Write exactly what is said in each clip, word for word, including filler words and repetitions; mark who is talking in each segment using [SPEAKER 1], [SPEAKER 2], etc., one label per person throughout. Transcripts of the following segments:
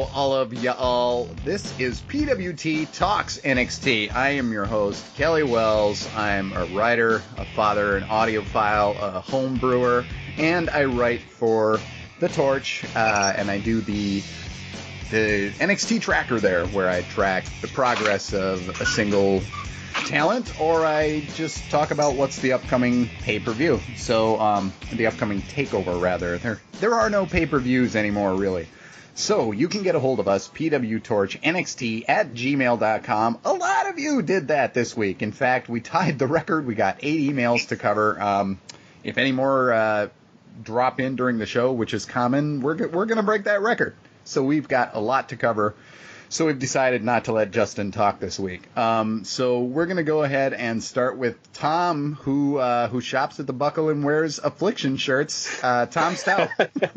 [SPEAKER 1] all of y'all. This is P W T Talks N X T. I am your host, Kelly Wells. I'm a writer, a father, an audiophile, a home brewer, and I write for The Torch, uh, and I do the the N X T tracker there, where I track the progress of a single talent, or I just talk about what's the upcoming pay-per-view. So, um, the upcoming takeover, rather. There, there are no pay-per-views anymore, really. So, you can get a hold of us, P W Torch N X T at gmail dot com. A lot of you did that this week. In fact, we tied the record. We got eight emails to cover. Um, if any more uh, drop in during the show, which is common, we're, we're going to break that record. So, we've got a lot to cover. So we've decided not to let Justin talk this week. Um, so we're going to go ahead and start with Tom, who uh, who shops at the Buckle and wears Affliction shirts. Uh, Tom Stout.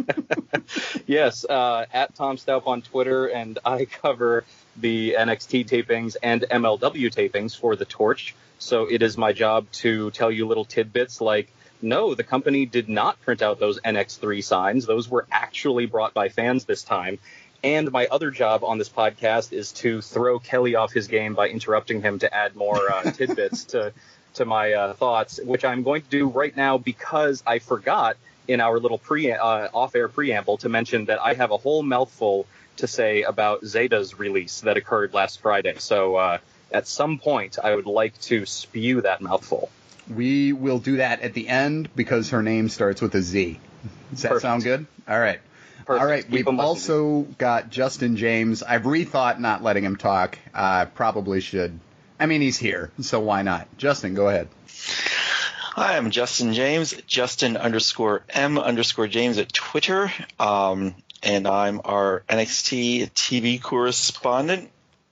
[SPEAKER 2] Yes, uh, at Tom Stout on Twitter, and I cover the N X T tapings and M L W tapings for The Torch. So it is my job to tell you little tidbits like, no, the company did not print out those N X three signs. Those were actually brought by fans this time. And my other job on this podcast is to throw Kelly off his game by interrupting him to add more uh, tidbits to to my uh, thoughts, which I'm going to do right now because I forgot in our little pre uh, off-air preamble to mention that I have a whole mouthful to say about Zeta's release that occurred last Friday. So uh, at some point, I would like to spew that mouthful.
[SPEAKER 1] We will do that at the end because her name starts with a Z. Does that
[SPEAKER 2] Perfect.
[SPEAKER 1] sound good? All right.
[SPEAKER 2] Perfect.
[SPEAKER 1] All right,
[SPEAKER 2] Keep
[SPEAKER 1] we've also got Justin James. I've rethought not letting him talk. I uh, probably should. I mean, he's here, so why not? Justin, go ahead.
[SPEAKER 3] Hi, I'm Justin James, Justin underscore M underscore James at Twitter, um, and I'm our N X T T V correspondent.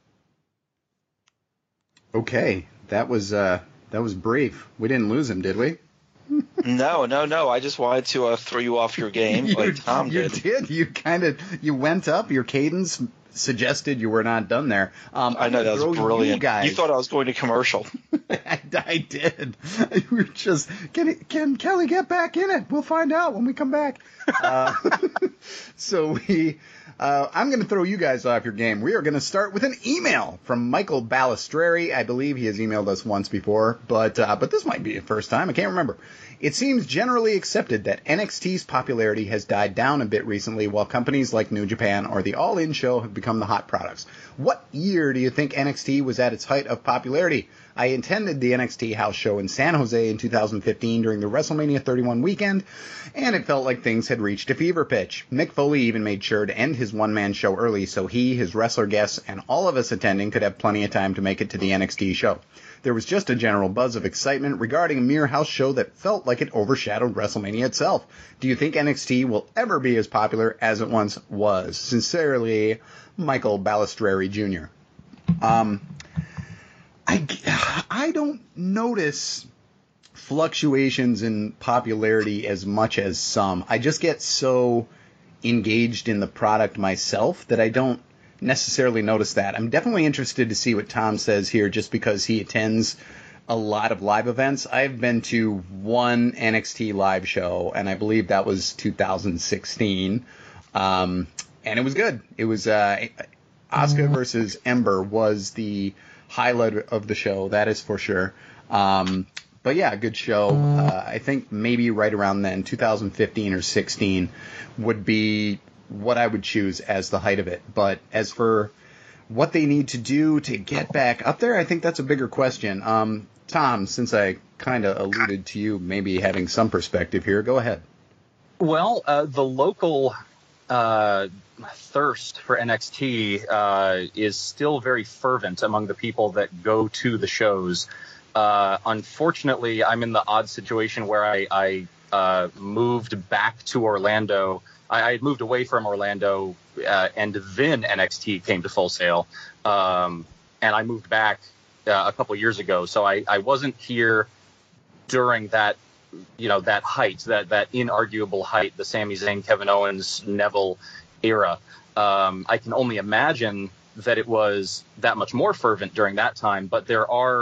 [SPEAKER 1] Okay, that was uh, that was brief. We didn't lose him, did we?
[SPEAKER 3] No, no, no. I just wanted to uh, throw you off your game
[SPEAKER 1] you,
[SPEAKER 3] like Tom
[SPEAKER 1] you
[SPEAKER 3] did.
[SPEAKER 1] You did. You kind of you went up. Your cadence suggested you were not done there. Um,
[SPEAKER 3] I know, that was brilliant.
[SPEAKER 1] You, guys.
[SPEAKER 3] You thought I was going to commercial.
[SPEAKER 1] I, I did. We were just can it, can Kelly get back in it? We'll find out when we come back. Uh, so we. Uh, I'm going to throw you guys off your game. We are going to start with an email from Michael Balistreri. I believe he has emailed us once before, but uh, but this might be the first time. I can't remember. It seems generally accepted that N X T's popularity has died down a bit recently, while companies like New Japan or the All In Show have become the hot products. What year do you think N X T was at its height of popularity? I attended the N X T house show in San Jose in two thousand fifteen during the WrestleMania thirty-one weekend, and it felt like things had reached a fever pitch. Mick Foley even made sure to end his one-man show early so he, his wrestler guests, and all of us attending could have plenty of time to make it to the N X T show. There was just a general buzz of excitement regarding a mere house show that felt like it overshadowed WrestleMania itself. Do you think N X T will ever be as popular as it once was? Sincerely, Michael Balistreri Junior Um, I, I don't notice fluctuations in popularity as much as some. I just get so engaged in the product myself that I don't necessarily notice that. I'm definitely interested to see what Tom says here just because he attends a lot of live events. I've been to one N X T live show, and I believe that was two thousand sixteen, um, and it was good. It was uh, Asuka versus Ember was the highlight of the show, that is for sure. Um, but yeah, good show. Uh, I think maybe right around then, two thousand fifteen or sixteen, would be what I would choose as the height of it. But as for what they need to do to get back up there, I think that's a bigger question. Um, Tom, since I kind of alluded to you maybe having some perspective here, go ahead.
[SPEAKER 2] Well, uh, the local uh, thirst for N X T uh, is still very fervent among the people that go to the shows. Uh, unfortunately, I'm in the odd situation where I, I uh, moved back to Orlando. I, I had moved away from Orlando, uh, and then N X T came to Full Sail, um, and I moved back uh, a couple years ago. So I, I wasn't here during that, you know, that height, that that inarguable height, the Sami Zayn, Kevin Owens, Neville era. Um, I can only imagine that it was that much more fervent during that time. But there are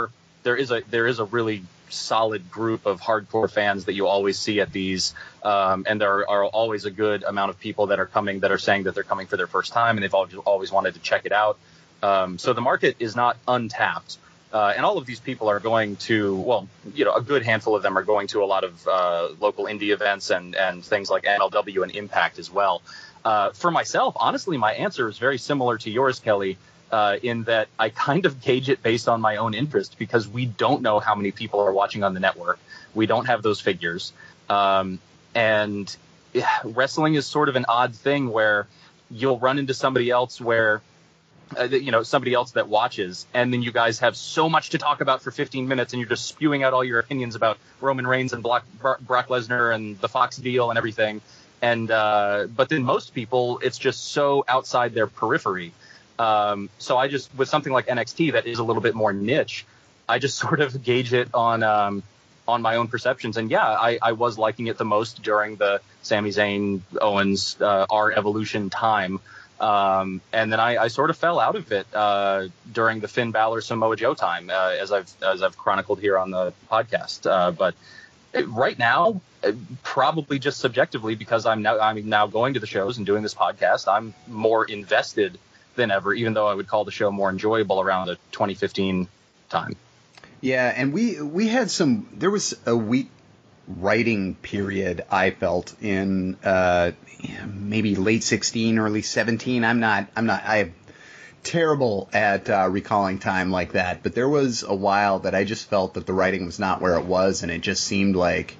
[SPEAKER 2] there is a there is a really solid group of hardcore fans that you always see at these, um, and there are always a good amount of people that are coming that are saying that they're coming for their first time and they've always, always wanted to check it out. Um, so the market is not untapped, uh, and all of these people are going to, well, you know, a good handful of them are going to a lot of uh, local indie events and and things like M L W and Impact as well. Uh, for myself, honestly, my answer is very similar to yours, Kelly. Uh, in that I kind of gauge it based on my own interest, because we don't know how many people are watching on the network. We don't have those figures. Um, and yeah, wrestling is sort of an odd thing where you'll run into somebody else where, uh, you know, somebody else that watches, and then you guys have so much to talk about for fifteen minutes and you're just spewing out all your opinions about Roman Reigns and Brock, Brock Lesnar and the Fox deal and everything. And uh, but then most people, it's just so outside their periphery. Um, so I just, with something like N X T that is a little bit more niche, I just sort of gauge it on um, on my own perceptions. And yeah, I, I was liking it the most during the Sami Zayn, Owens, uh, our Evolution time. Um, and then I, I sort of fell out of it uh, during the Finn Balor Samoa Joe time, uh, as I've as I've chronicled here on the podcast. Uh, but it, right now, probably just subjectively, because I'm now I'm now going to the shows and doing this podcast, I'm more invested than ever, even though I would call the show more enjoyable around the twenty fifteen time.
[SPEAKER 1] Yeah, and we we had some, there was a weak writing period, I felt, in uh, maybe late sixteen, early seventeen. I'm not, I'm not, I'm terrible at uh, recalling time like that, but there was a while that I just felt that the writing was not where it was, and it just seemed like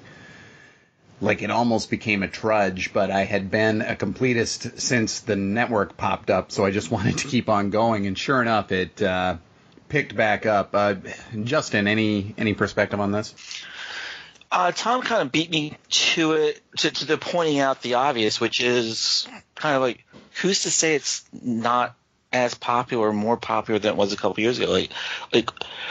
[SPEAKER 1] Like it almost became a trudge, but I had been a completist since the network popped up, so I just wanted to keep on going. And sure enough, it uh, picked back up. Uh, Justin, any any perspective on this?
[SPEAKER 3] Uh, Tom kind of beat me to it, to, to the pointing out the obvious, which is kind of like, who's to say it's not as popular, more popular than it was a couple years ago? Like, like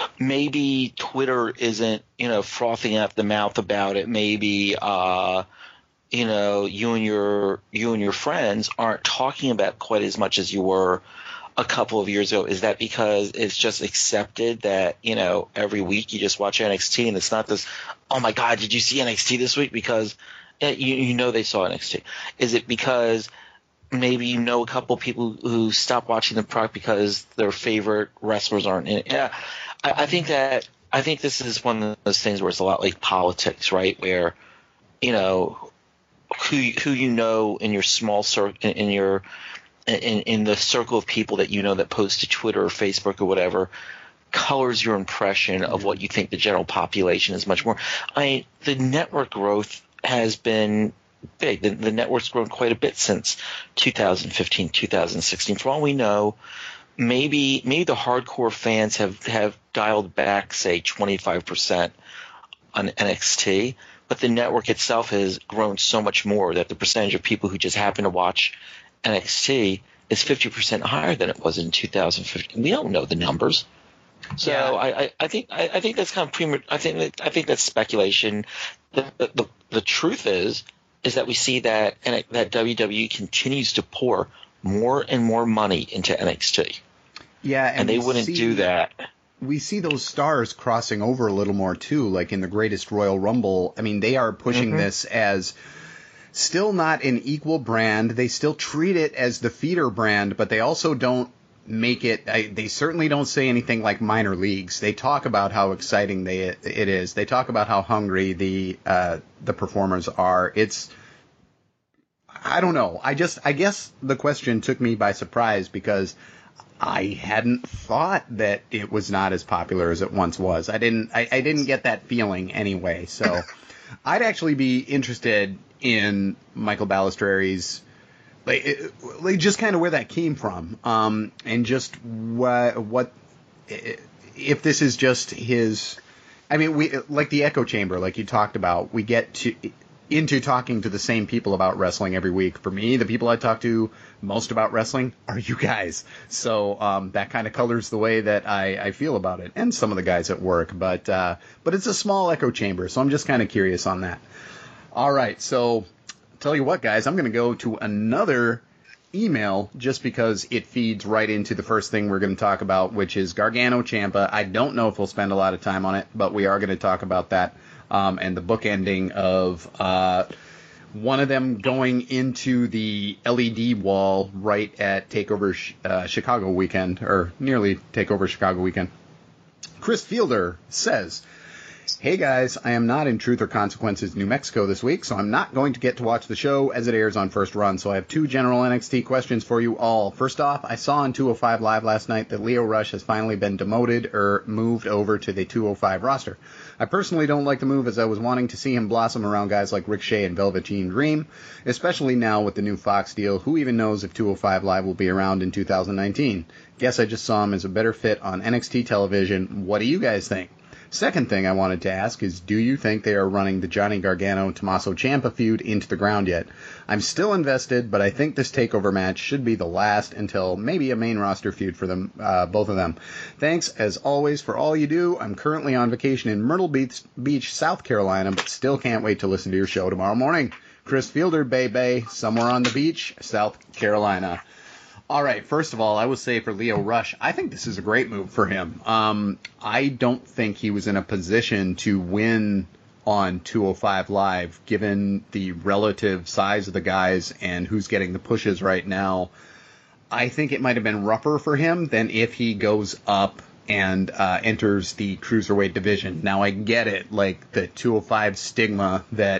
[SPEAKER 3] maybe Twitter isn't, you know, frothing at the mouth about it. Maybe, uh, you know, you and your you and your friends aren't talking about quite as much as you were a couple of years ago. Is that because it's just accepted that, you know, every week you just watch N X T and it's not this, oh my God, did you see N X T this week? Because you you know they saw N X T. Is it because maybe you know a couple people who stop watching the product because their favorite wrestlers aren't in it? Yeah, I, I think that I think this is one of those things where it's a lot like politics, right? Where, you know, who who you know in your small circle, in, in your in, in the circle of people that you know that post to Twitter or Facebook or whatever, colors your impression of what you think the general population is much more. I mean, the network growth has been big. The, the network's grown quite a bit since two thousand fifteen, two thousand sixteen. For all we know, maybe maybe the hardcore fans have, have dialed back, say, twenty-five percent on N X T, but the network itself has grown so much more that the percentage of people who just happen to watch N X T is fifty percent higher than it was in two thousand fifteen. We don't know the numbers. So yeah. I, I, I think I, I think that's kind of premature. I think that, I think that's speculation. The, the, the, the truth is is that we see that and that W W E continues to pour more and more money into N X T.
[SPEAKER 1] Yeah, and,
[SPEAKER 3] and they wouldn't
[SPEAKER 1] see,
[SPEAKER 3] do that.
[SPEAKER 1] We see those stars crossing over a little more too, like in the Greatest Royal Rumble. I mean, they are pushing mm-hmm. this as still not an equal brand. They still treat it as the feeder brand, but they also don't make it. I, they certainly don't say anything like minor leagues. They talk about how exciting they it is. They talk about how hungry the uh, the performers are. It's I don't know. I just I guess the question took me by surprise because I hadn't thought that it was not as popular as it once was. I didn't I, I didn't get that feeling anyway. So I'd actually be interested in Michael Balistreri's Like, like just kind of where that came from, um, and just what, what if this is just his. I mean, we like the echo chamber, like you talked about. We get to into talking to the same people about wrestling every week. For me, the people I talk to most about wrestling are you guys. So um, that kind of colors the way that I, I feel about it, and some of the guys at work. But uh, but it's a small echo chamber, so I'm just kind of curious on that. All right, so. Tell you what, guys, I'm going to go to another email just because it feeds right into the first thing we're going to talk about, which is Gargano Ciampa. I don't know if we'll spend a lot of time on it, but we are going to talk about that um, and the bookending of uh, one of them going into the L E D wall right at TakeOver uh, Chicago weekend, or nearly TakeOver Chicago weekend. Chris Fielder says, "Hey guys, I am not in Truth or Consequences New Mexico this week, so I'm not going to get to watch the show as it airs on First Run, so I have two general N X T questions for you all. First off, I saw on two oh five Live last night that Lio Rush has finally been demoted or moved over to the two oh five roster. I personally don't like the move, as I was wanting to see him blossom around guys like Ricochet and Velveteen Dream, especially now with the new Fox deal. Who even knows if two oh five Live will be around in two thousand nineteen? Guess I just saw him as a better fit on N X T television. What do you guys think? Second thing I wanted to ask is, do you think they are running the Johnny Gargano-Tommaso Ciampa feud into the ground yet? I'm still invested, but I think this TakeOver match should be the last until maybe a main roster feud for them, uh, both of them. Thanks, as always, for all you do. I'm currently on vacation in Myrtle Beach, Beach, South Carolina, but still can't wait to listen to your show tomorrow morning. Chris Fielder, Bay Bay, somewhere on the beach, South Carolina." All right, first of all, I will say for Lio Rush, I think this is a great move for him. Um, I don't think he was in a position to win on two oh five Live, given the relative size of the guys and who's getting the pushes right now. I think it might have been rougher for him than if he goes up and uh, enters the Cruiserweight division. Now, I get it, like the two oh five stigma that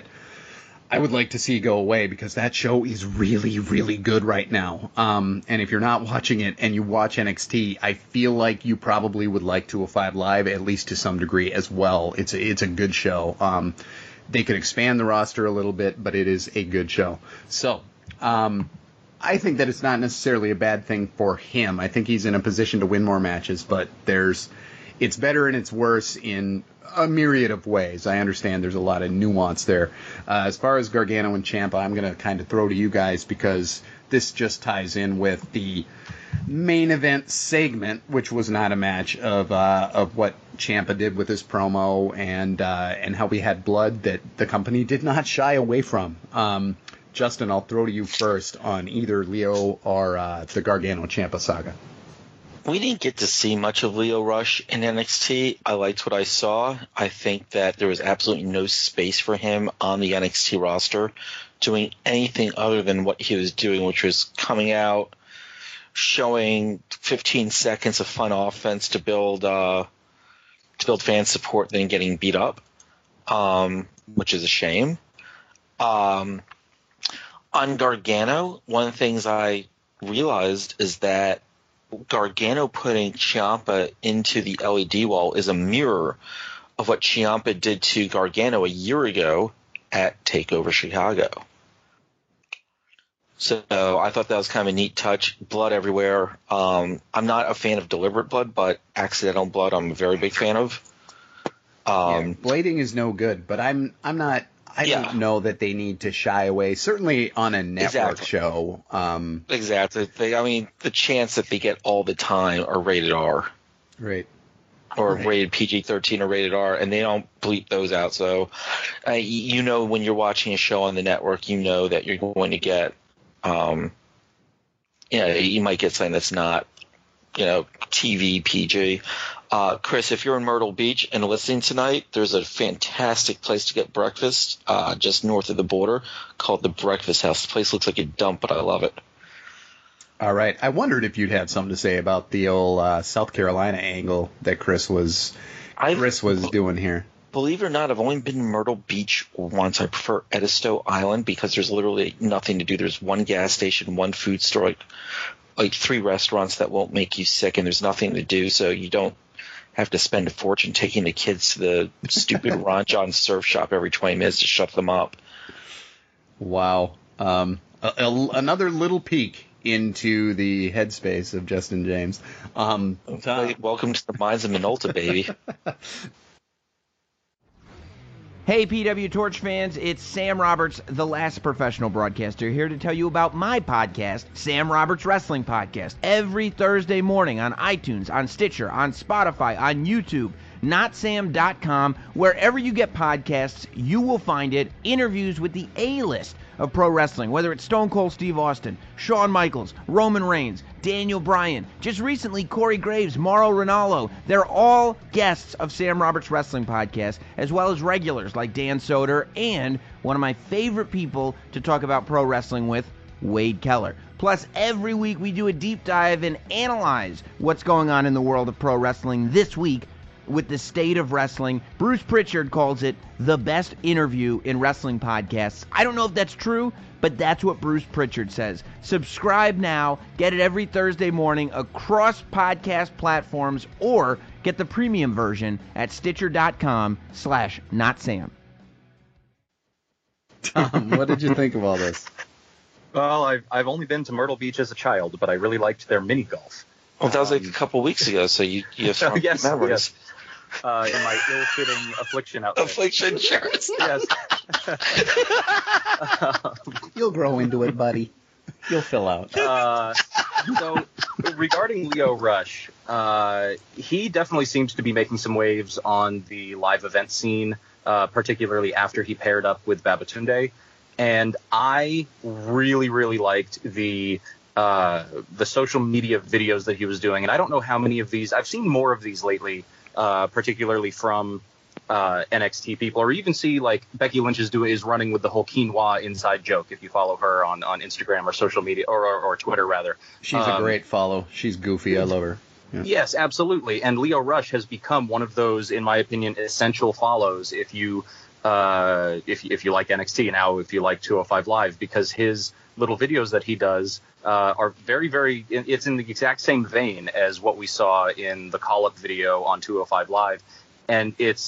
[SPEAKER 1] I would like to see go away, because that show is really, really good right now. Um, and if you're not watching it and you watch N X T, I feel like you probably would like two oh five Live, at least to some degree as well. It's a, it's a good show. Um, they could expand the roster a little bit, but it is a good show. So, um, I think that it's not necessarily a bad thing for him. I think he's in a position to win more matches, but there's, it's better and it's worse in a myriad of ways. I understand there's a lot of nuance there. Uh, as far as Gargano and Ciampa, I'm going to kind of throw to you guys, because this just ties in with the main event segment, which was not a match, of uh, of what Ciampa did with his promo, and uh, and how we had blood that the company did not shy away from. Um, Justin, I'll throw to you first on either Lio or uh, the Gargano-Ciampa saga.
[SPEAKER 3] We didn't get to see much of Lio Rush in N X T. I liked what I saw. I think that there was absolutely no space for him on the N X T roster doing anything other than what he was doing, which was coming out, showing fifteen seconds of fun offense to build uh, to build fan support, then getting beat up, um, which is a shame. Um, on Gargano, one of the things I realized is that Gargano putting Ciampa into the L E D wall is a mirror of what Ciampa did to Gargano a year ago at TakeOver Chicago. So I thought that was kind of a neat touch. Blood everywhere. Um, I'm not a fan of deliberate blood, but accidental blood I'm a very big fan of. Um,
[SPEAKER 1] yeah, blading is no good, but I'm I'm not. I yeah. don't know that they need to shy away. Certainly on a network exactly. show. Um,
[SPEAKER 3] exactly. They, I mean, the chance that they get all the time are rated R.
[SPEAKER 1] Right.
[SPEAKER 3] Or
[SPEAKER 1] right.
[SPEAKER 3] rated P G thirteen or rated R, and they don't bleep those out. So, uh, you know, when you're watching a show on the network, you know that you're going to get, um, you know, you might get something that's not, you know, T V P G. Uh, Chris, if you're in Myrtle Beach and listening tonight, there's a fantastic place to get breakfast uh, just north of the border called the Breakfast House. The place looks like a dump, but I love it.
[SPEAKER 1] All right. I wondered if you'd have something to say about the old uh, South Carolina angle that Chris was Chris was I've, doing here.
[SPEAKER 3] Believe it or not, I've only been to Myrtle Beach once. I prefer Edisto Island because there's literally nothing to do. There's one gas station, one food store, like, like three restaurants that won't make you sick, and there's nothing to do, so you don't have to spend a fortune taking the kids to the stupid Ron John surf shop every twenty minutes to shut them up.
[SPEAKER 1] Wow. Um, a, a, another little peek into the headspace of Justin James. Um,
[SPEAKER 3] Tom. Welcome to the minds of Minolta, baby.
[SPEAKER 4] Hey, P W Torch fans, it's Sam Roberts, the last professional broadcaster, here to tell you about my podcast, Sam Roberts Wrestling Podcast, every Thursday morning on iTunes, on Stitcher, on Spotify, on YouTube, not sam dot com. Wherever you get podcasts, you will find it. Interviews with the A-list of pro wrestling, whether it's Stone Cold Steve Austin, Shawn Michaels, Roman Reigns, Daniel Bryan, just recently Corey Graves, Mauro Ranallo. They're all guests of Sam Roberts Wrestling Podcast, as well as regulars like Dan Soder and one of my favorite people to talk about pro wrestling with, Wade Keller. Plus, every week we do a deep dive and analyze what's going on in the world of pro wrestling this week with the state of wrestling. Bruce Pritchard calls it the best interview in wrestling podcasts. I don't know if that's true, but that's what Bruce Pritchard says. Subscribe now. Get it every Thursday morning across podcast platforms, or get the premium version at Stitcher.com slash not Sam.
[SPEAKER 1] Tom, what did you think of all this?
[SPEAKER 2] Well, I've, I've only been to Myrtle Beach as a child, but I really liked their mini golf.
[SPEAKER 3] Well, that was like
[SPEAKER 2] Um,
[SPEAKER 3] a couple weeks ago, so you, you have strong
[SPEAKER 2] yes,
[SPEAKER 3] memories.
[SPEAKER 2] yes. Uh, in my ill-fitting affliction outfit.
[SPEAKER 3] Affliction shirts.
[SPEAKER 2] Yes.
[SPEAKER 1] You'll grow into it, buddy. You'll fill out.
[SPEAKER 2] Uh, so regarding Lio Rush, uh, he definitely seems to be making some waves on the live event scene, uh, particularly after he paired up with Babatunde. And I really, really liked the uh, the social media videos that he was doing. And I don't know how many of these. I've seen more of these lately, uh, particularly from uh, N X T people, or even see like Becky Lynch is doing is running with the whole quinoa inside joke. If you follow her on, on Instagram or social media or, or, or Twitter, rather.
[SPEAKER 1] She's a
[SPEAKER 2] Um,
[SPEAKER 1] great follow. She's goofy. I love her. Yeah.
[SPEAKER 2] Yes, absolutely. And Lio Rush has become one of those, in my opinion, essential follows if you uh, if if you like N X T, now if you like two oh five Live, because his little videos that he does uh, are very, very, it's in the exact same vein as what we saw in the call-up video on two oh five Live. And it's,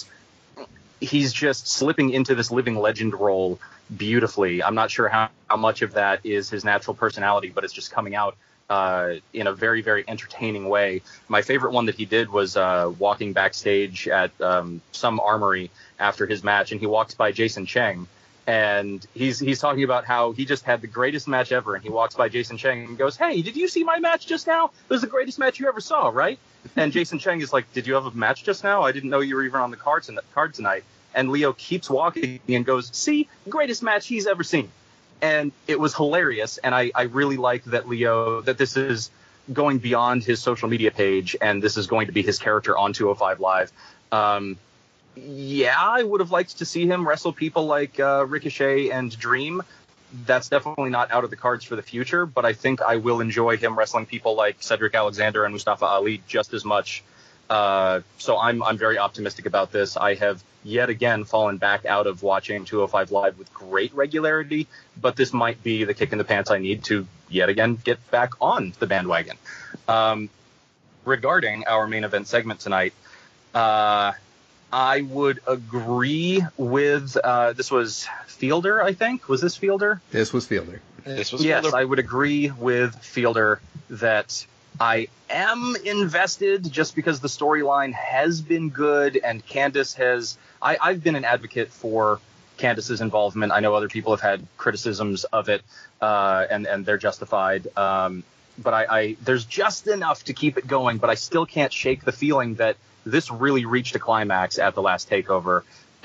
[SPEAKER 2] he's just slipping into this living legend role beautifully. I'm not sure how, how much of that is his natural personality, but it's just coming out uh, in a very, very entertaining way. My favorite one that he did was uh, walking backstage at um, some armory after his match, and he walks by Jason Cheng, and he's he's talking about how he just had the greatest match ever, and he walks by Jason Cheng and goes, "Hey, did you see my match just now? It was the greatest match you ever saw, right?" And Jason Cheng is like, "Did you have a match just now? I didn't know you were even on the card, ton- card tonight." And Lio keeps walking and goes, "See, greatest match he's ever seen." And it was hilarious, and I, I really like that Lio, that this is going beyond his social media page, and this is going to be his character on two oh five Live. Um, yeah, I would have liked to see him wrestle people like uh, Ricochet and Dream. That's definitely not out of the cards for the future, but I think I will enjoy him wrestling people like Cedric Alexander and Mustafa Ali just as much. Uh, so I'm I'm very optimistic about this. I have yet again fallen back out of watching two oh five Live with great regularity, but this might be the kick in the pants I need to yet again get back on the bandwagon. Um, regarding our main event segment tonight, uh, I would agree with, uh, this was Fielder, I think. Was this Fielder?
[SPEAKER 1] This was Fielder.
[SPEAKER 3] This was
[SPEAKER 2] Yes,
[SPEAKER 3] Fielder.
[SPEAKER 2] I would agree with Fielder that I am invested just because the storyline has been good, and Candice has, I, I've been an advocate for Candice's involvement. I know other people have had criticisms of it, uh, and, and they're justified. Um, but I, I, there's just enough to keep it going, but I still can't shake the feeling that this really reached a climax at the last takeover.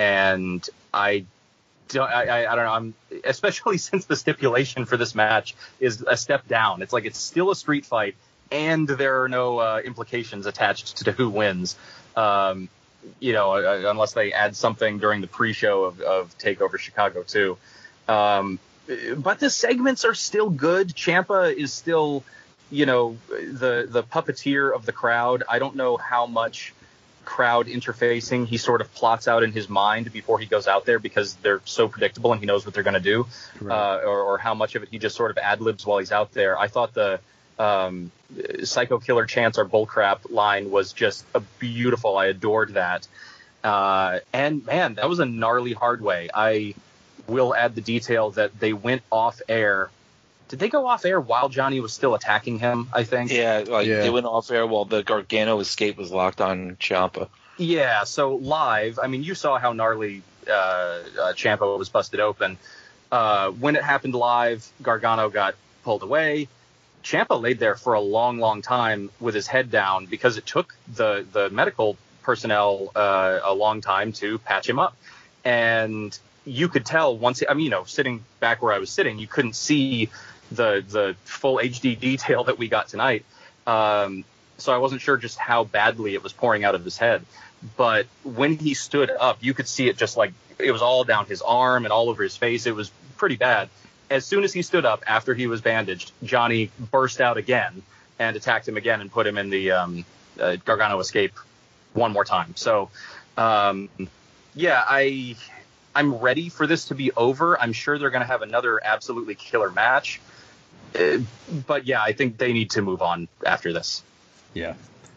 [SPEAKER 2] And I don't, I, I, I don't know, I'm, especially since the stipulation for this match is a step down. It's like, it's still a street fight, and there are no uh, implications attached to who wins. Um, you know, uh, unless they add something during the pre-show of, of TakeOver Chicago too. Um, but the segments are still good. Ciampa is still, you know, the the puppeteer of the crowd. I don't know how much crowd interfacing he sort of plots out in his mind before he goes out there, because they're so predictable and he knows what they're going to do,
[SPEAKER 1] Right.
[SPEAKER 2] uh, or, or how much of it he just sort of ad-libs while he's out there. I thought the um, Psycho Killer Chants Are Bullcrap line was just a beautiful. I adored that. Uh, and, man, that was a gnarly hard way. I will add the detail that they went off air. Did they go off air while Johnny was still attacking him, I think?
[SPEAKER 3] Yeah, like
[SPEAKER 1] Yeah.
[SPEAKER 3] they went off air while the Gargano escape was locked on Ciampa.
[SPEAKER 2] Yeah, so live, I mean, you saw how gnarly uh, uh, Ciampa was busted open. Uh, when it happened live, Gargano got pulled away. Ciampa laid there for a long, long time with his head down, because it took the, the medical personnel uh, a long time to patch him up. And you could tell once, I mean, you know, sitting back where I was sitting, you couldn't see the the full H D detail that we got tonight. Um, so I wasn't sure just how badly it was pouring out of his head. But when he stood up, you could see it just like it was all down his arm and all over his face. It was pretty bad. As soon as he stood up after he was bandaged, Johnny burst out again and attacked him again and put him in the um, uh, Gargano escape one more time. So, um, yeah, I, I'm ready for this to be over. I'm sure they're going to have another absolutely killer match. Uh, but, yeah, I think they need to move on after this.
[SPEAKER 1] Yeah.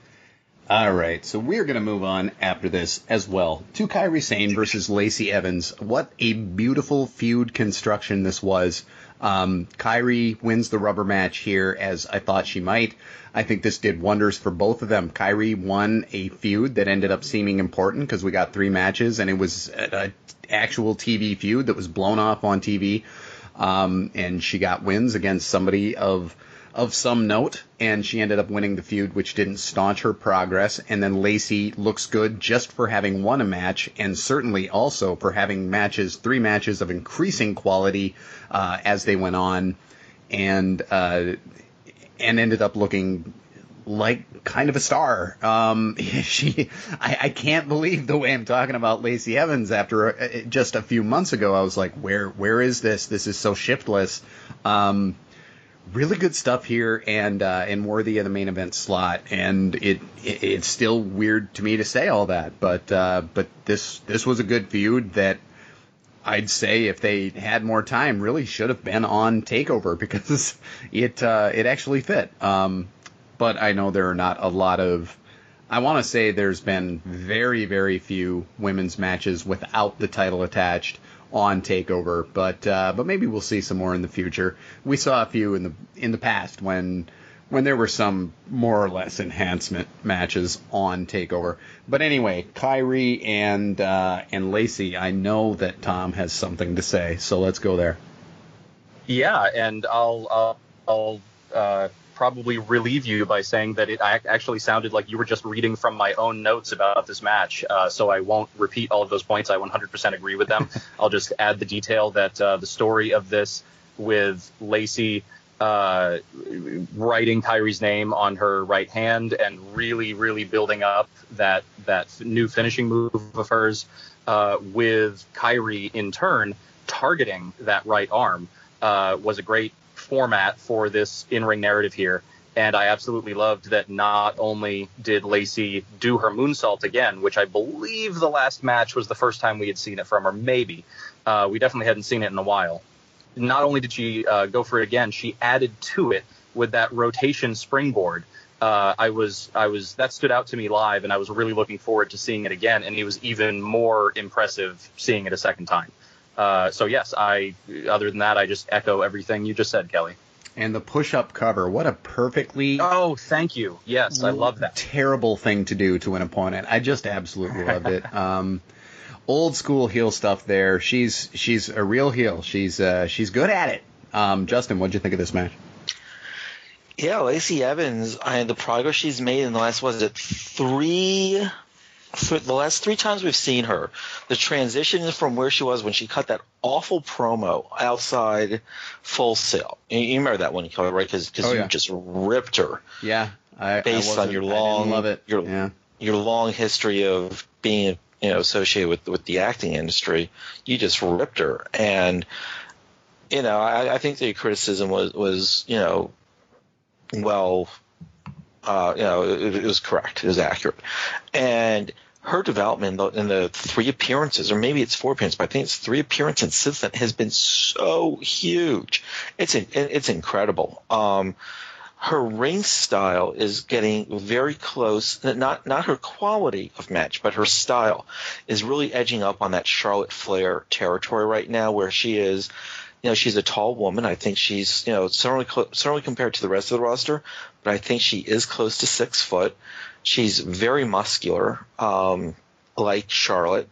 [SPEAKER 1] All right, so we're going to move on after this as well to Kairi Sane versus Lacey Evans. What a beautiful feud construction this was. Um, Kairi wins the rubber match here, as I thought she might. I think this did wonders for both of them. Kairi won a feud that ended up seeming important because we got three matches, and it was an actual T V feud that was blown off on T V. Um, and she got wins against somebody of... of some note, and she ended up winning the feud, which didn't staunch her progress. And then Lacey looks good just for having won a match, and certainly also for having matches, three matches of increasing quality uh, as they went on, and uh, and ended up looking like kind of a star. Um, she, I, I can't believe the way I'm talking about Lacey Evans after uh, just a few months ago. I was like, where where is this? This is so shiftless. Um, Really good stuff here, and uh, and worthy of the main event slot. And it, it it's still weird to me to say all that, but uh, but this this was a good feud that I'd say if they had more time, really should have been on TakeOver because it uh, it actually fit. Um, but I know there are not a lot of. I want to say there's been very very few women's matches without the title attached on TakeOver, but uh, but maybe we'll see some more in the future. We saw a few in the in the past when when there were some more or less enhancement matches on TakeOver. But anyway, Kairi and uh, and Lacey, I know that Tom has something to say, so let's go there.
[SPEAKER 2] Yeah, and I'll I'll, I'll uh, probably relieve you by saying that it actually sounded like you were just reading from my own notes about this match, uh, so I won't repeat all of those points. I one hundred percent agree with them. I'll just add the detail that uh, the story of this with Lacey uh, writing Kairi's name on her right hand and really, really building up that, that new finishing move of hers uh, with Kairi in turn targeting that right arm uh, was a great format for this in-ring narrative here, and I absolutely loved that not only did Lacey do her moonsault again, which I believe the last match was the first time we had seen it from her, maybe. Uh, we definitely hadn't seen it in a while. Not only did she uh, go for it again, she added to it with that rotation springboard. Uh, I was, I was, that stood out to me live, and I was really looking forward to seeing it again, and it was even more impressive seeing it a second time. Uh, so, yes, I. Other than that, I just echo everything you just said, Kelly.
[SPEAKER 1] And the push-up cover, what a perfectly...
[SPEAKER 2] Oh, thank you. Yes, I love that.
[SPEAKER 1] Terrible thing to do to an opponent. I just absolutely loved it. Um, old school heel stuff there. She's she's a real heel. She's uh, she's good at it. Um, Justin, what'd you think of this match?
[SPEAKER 3] Yeah, Lacey Evans, I, the progress she's made in the last, was it three... For the last three times we've seen her, the transition from where she was when she cut that awful promo outside Full Sail. You, you remember that one, you called it, right? Because
[SPEAKER 1] oh,
[SPEAKER 3] you
[SPEAKER 1] yeah.
[SPEAKER 3] just ripped her.
[SPEAKER 1] Yeah, I,
[SPEAKER 3] based
[SPEAKER 1] I
[SPEAKER 3] on your long,
[SPEAKER 1] love it.
[SPEAKER 3] Your,
[SPEAKER 1] yeah.
[SPEAKER 3] your long history of being, you know, associated with with the acting industry, you just ripped her. And you know, I, I think the criticism was was you know, well, uh, you know, it, it was correct, it was accurate, and her development in the three appearances, or maybe it's four appearances, but I think it's three appearances since then, has been so huge. It's it's incredible. Um, her ring style is getting very close. Not not her quality of match, but her style is really edging up on that Charlotte Flair territory right now, where she is. You know, she's a tall woman. I think she's, you know, certainly certainly compared to the rest of the roster, but I think she is close to six foot. She's very muscular, um, like Charlotte,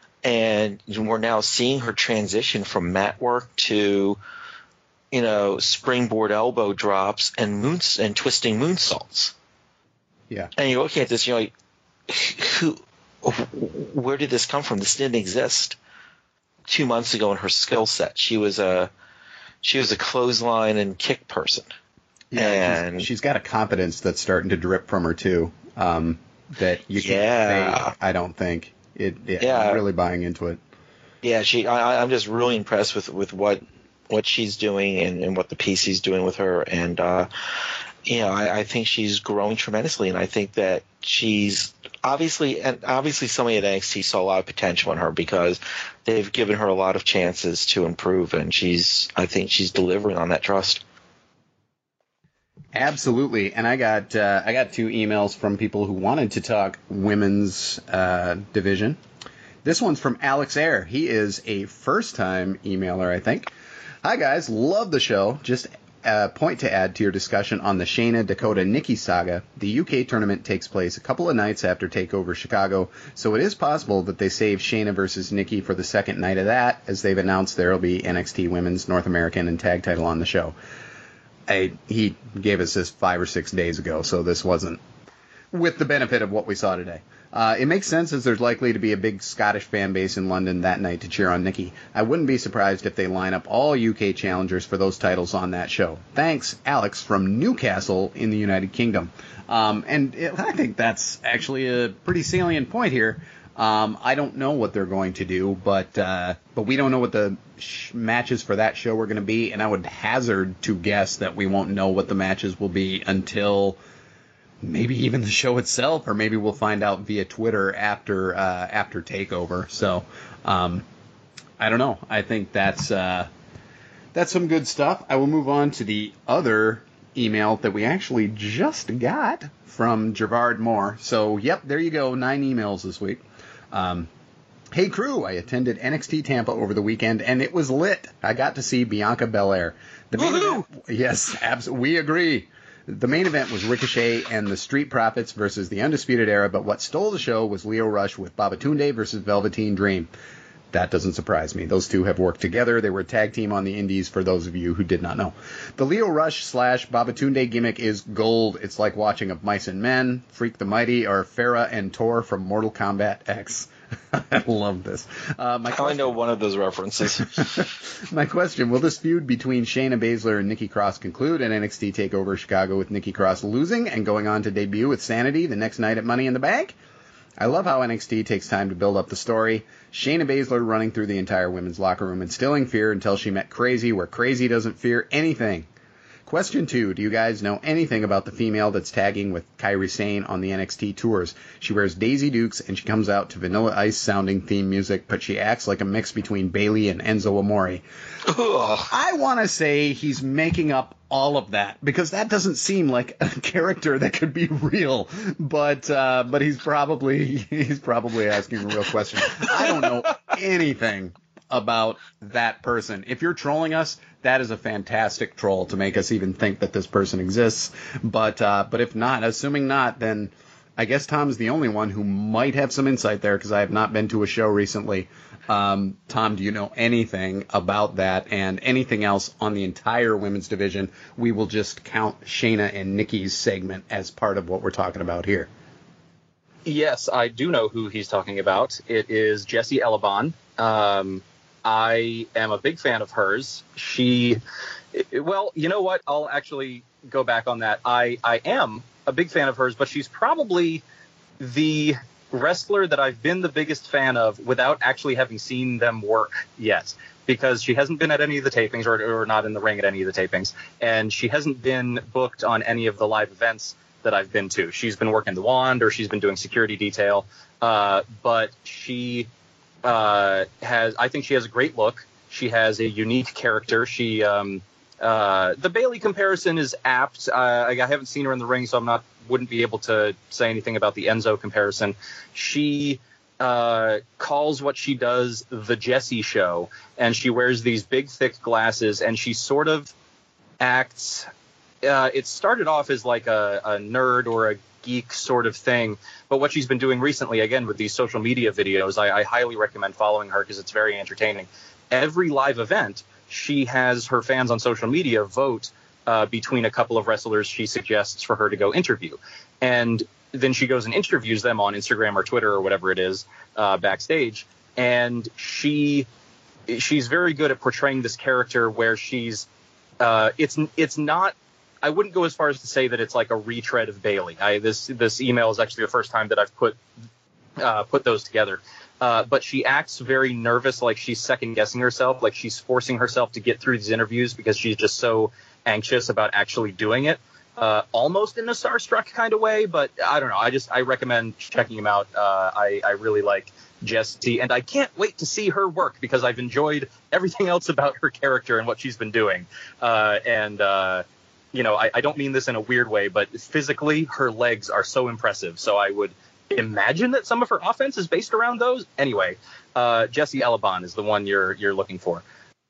[SPEAKER 3] and we're now seeing her transition from mat work to, you know, springboard elbow drops and moons and twisting moonsaults.
[SPEAKER 1] Yeah.
[SPEAKER 3] And you're looking at this, you're like, who, where did this come from? This didn't exist two months ago in her skill set. She was a she was a clothesline and kick person.
[SPEAKER 1] Yeah,
[SPEAKER 3] and
[SPEAKER 1] she's, she's got a confidence that's starting to drip from her too. Um, that you can
[SPEAKER 3] yeah.
[SPEAKER 1] fake, I don't think it. it
[SPEAKER 3] yeah,
[SPEAKER 1] I'm really buying into it.
[SPEAKER 3] Yeah, she. I, I'm just really impressed with, with what what she's doing and, and what the P C's doing with her, and uh, you know, I, I think she's growing tremendously, and I think that she's obviously and obviously somebody at N X T saw a lot of potential in her because they've given her a lot of chances to improve, and she's. I think she's delivering on that trust.
[SPEAKER 1] Absolutely, and I got uh, I got two emails from people who wanted to talk women's uh, division. This one's from Alex Ayer. He is a first-time emailer, I think. Hi, guys. Love the show. Just a point to add to your discussion on the Shayna Dakota Nikki saga. The U K tournament takes place a couple of nights after TakeOver Chicago, so it is possible that they save Shayna versus Nikki for the second night of that, as they've announced there will be N X T Women's, North American, and Tag title on the show. I, he gave us this five or six days ago, so this wasn't with the benefit of what we saw today. Uh, it makes sense as there's likely to be a big Scottish fan base in London that night to cheer on Nikki. I wouldn't be surprised if they line up all U K challengers for those titles on that show. Thanks, Alex from Newcastle in the United Kingdom. Um, and it, I think that's actually a pretty salient point here. Um, I don't know what they're going to do, but uh, but we don't know what the sh- matches for that show are going to be, and I would hazard to guess that we won't know what the matches will be until maybe even the show itself, or maybe we'll find out via Twitter after uh, after TakeOver. So um, I don't know. I think that's uh, that's some good stuff. I will move on to the other email that we actually just got from Gerard Moore. So yep, there you go, nine emails this week. Um, hey crew, I attended N X T Tampa over the weekend and it was lit. I got to see Bianca Belair. The main event, yes, abs- we agree. The main event was Ricochet and the Street Profits versus the Undisputed Era, but what stole the show was Lio Rush with Babatunde versus Velveteen Dream. That doesn't surprise me. Those two have worked together. They were a tag team on the Indies, for those of you who did not know. The Lio Rush slash Babatunde gimmick is gold. It's like watching a Mice and Men, Freak the Mighty, or Farah and Tor from Mortal Kombat X. I love this. Uh, my
[SPEAKER 3] I only know one of those references.
[SPEAKER 1] My question, will this feud between Shayna Baszler and Nikki Cross conclude at N X T TakeOver Chicago with Nikki Cross losing and going on to debut with Sanity the next night at Money in the Bank? I love how N X T takes time to build up the story. Shayna Baszler running through the entire women's locker room, instilling fear until she met Crazy, where Crazy doesn't fear anything. Question two, do you guys know anything about the female that's tagging with Kairi Sane on the N X T tours? She wears Daisy Dukes and she comes out to Vanilla Ice sounding theme music, but she acts like a mix between Bayley and Enzo Amore. Ugh. I want to say he's making up all of that, because that doesn't seem like a character that could be real, but uh, but he's probably he's probably asking a real question. I don't know anything about that person. If you're trolling us, that is a fantastic troll to make us even think that this person exists. But uh, but if not, assuming not, then I guess Tom's the only one who might have some insight there, because I have not been to a show recently. Um, Tom, do you know anything about that and anything else on the entire women's division? We will just count Shayna and Nikki's segment as part of what we're talking about here.
[SPEAKER 2] Yes, I do know who he's talking about. It is Jessie Elabon. Um, I am a big fan of hers. She, well, you know what? I'll actually go back on that. I, I am a big fan of hers, but she's probably the wrestler that I've been the biggest fan of without actually having seen them work yet, because she hasn't been at any of the tapings or, or not in the ring at any of the tapings, and she hasn't been booked on any of the live events that I've been to. She's been working the wand or she's been doing security detail, uh, but she uh, has, I think she has a great look. She has a unique character. She, um, uh, the Bayley comparison is apt. Uh, I, I haven't seen her in the ring, so I'm not, wouldn't be able to say anything about the Enzo comparison. She uh, calls what she does the Jessie show, and she wears these big, thick glasses, and she sort of acts. Uh, it started off as like a, a nerd or a geek sort of thing, but what she's been doing recently, again, with these social media videos, I, I highly recommend following her because it's very entertaining. Every live event, she has her fans on social media vote uh, between a couple of wrestlers she suggests for her to go interview. And then she goes and interviews them on Instagram or Twitter or whatever it is uh, backstage. And she she's very good at portraying this character where she's uh, it's it's not. I wouldn't go as far as to say that it's like a retread of Bayley. I, this this email is actually the first time that I've put uh, put those together. Uh, but she acts very nervous, like she's second guessing herself, like she's forcing herself to get through these interviews because she's just so anxious about actually doing it. Uh, almost in a starstruck kind of way, but I don't know. I just I recommend checking him out. Uh, I I really like Jessie, and I can't wait to see her work because I've enjoyed everything else about her character and what she's been doing. Uh, and uh, you know, I, I don't mean this in a weird way, but physically her legs are so impressive. So I would imagine that some of her offense is based around those. Anyway, uh, Jessie Alabon is the one you're you're looking for.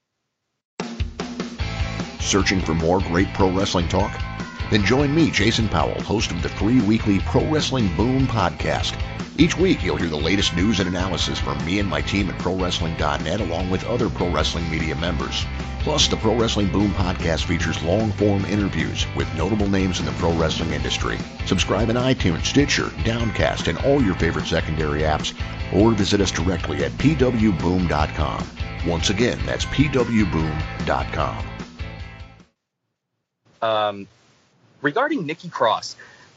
[SPEAKER 5] Searching for more great pro wrestling talk? Then join me, Jason Powell, host of the free weekly Pro Wrestling Boom podcast. Each week, you'll hear the latest news and analysis from me and my team at Pro Wrestling dot net, along with other Pro Wrestling media members. Plus, the Pro Wrestling Boom podcast features long-form interviews with notable names in the pro wrestling industry. Subscribe in iTunes, Stitcher, Downcast, and all your favorite secondary apps, or visit us directly at P W boom dot com. Once again, that's P W boom dot com.
[SPEAKER 2] Um, regarding Nikki Cross,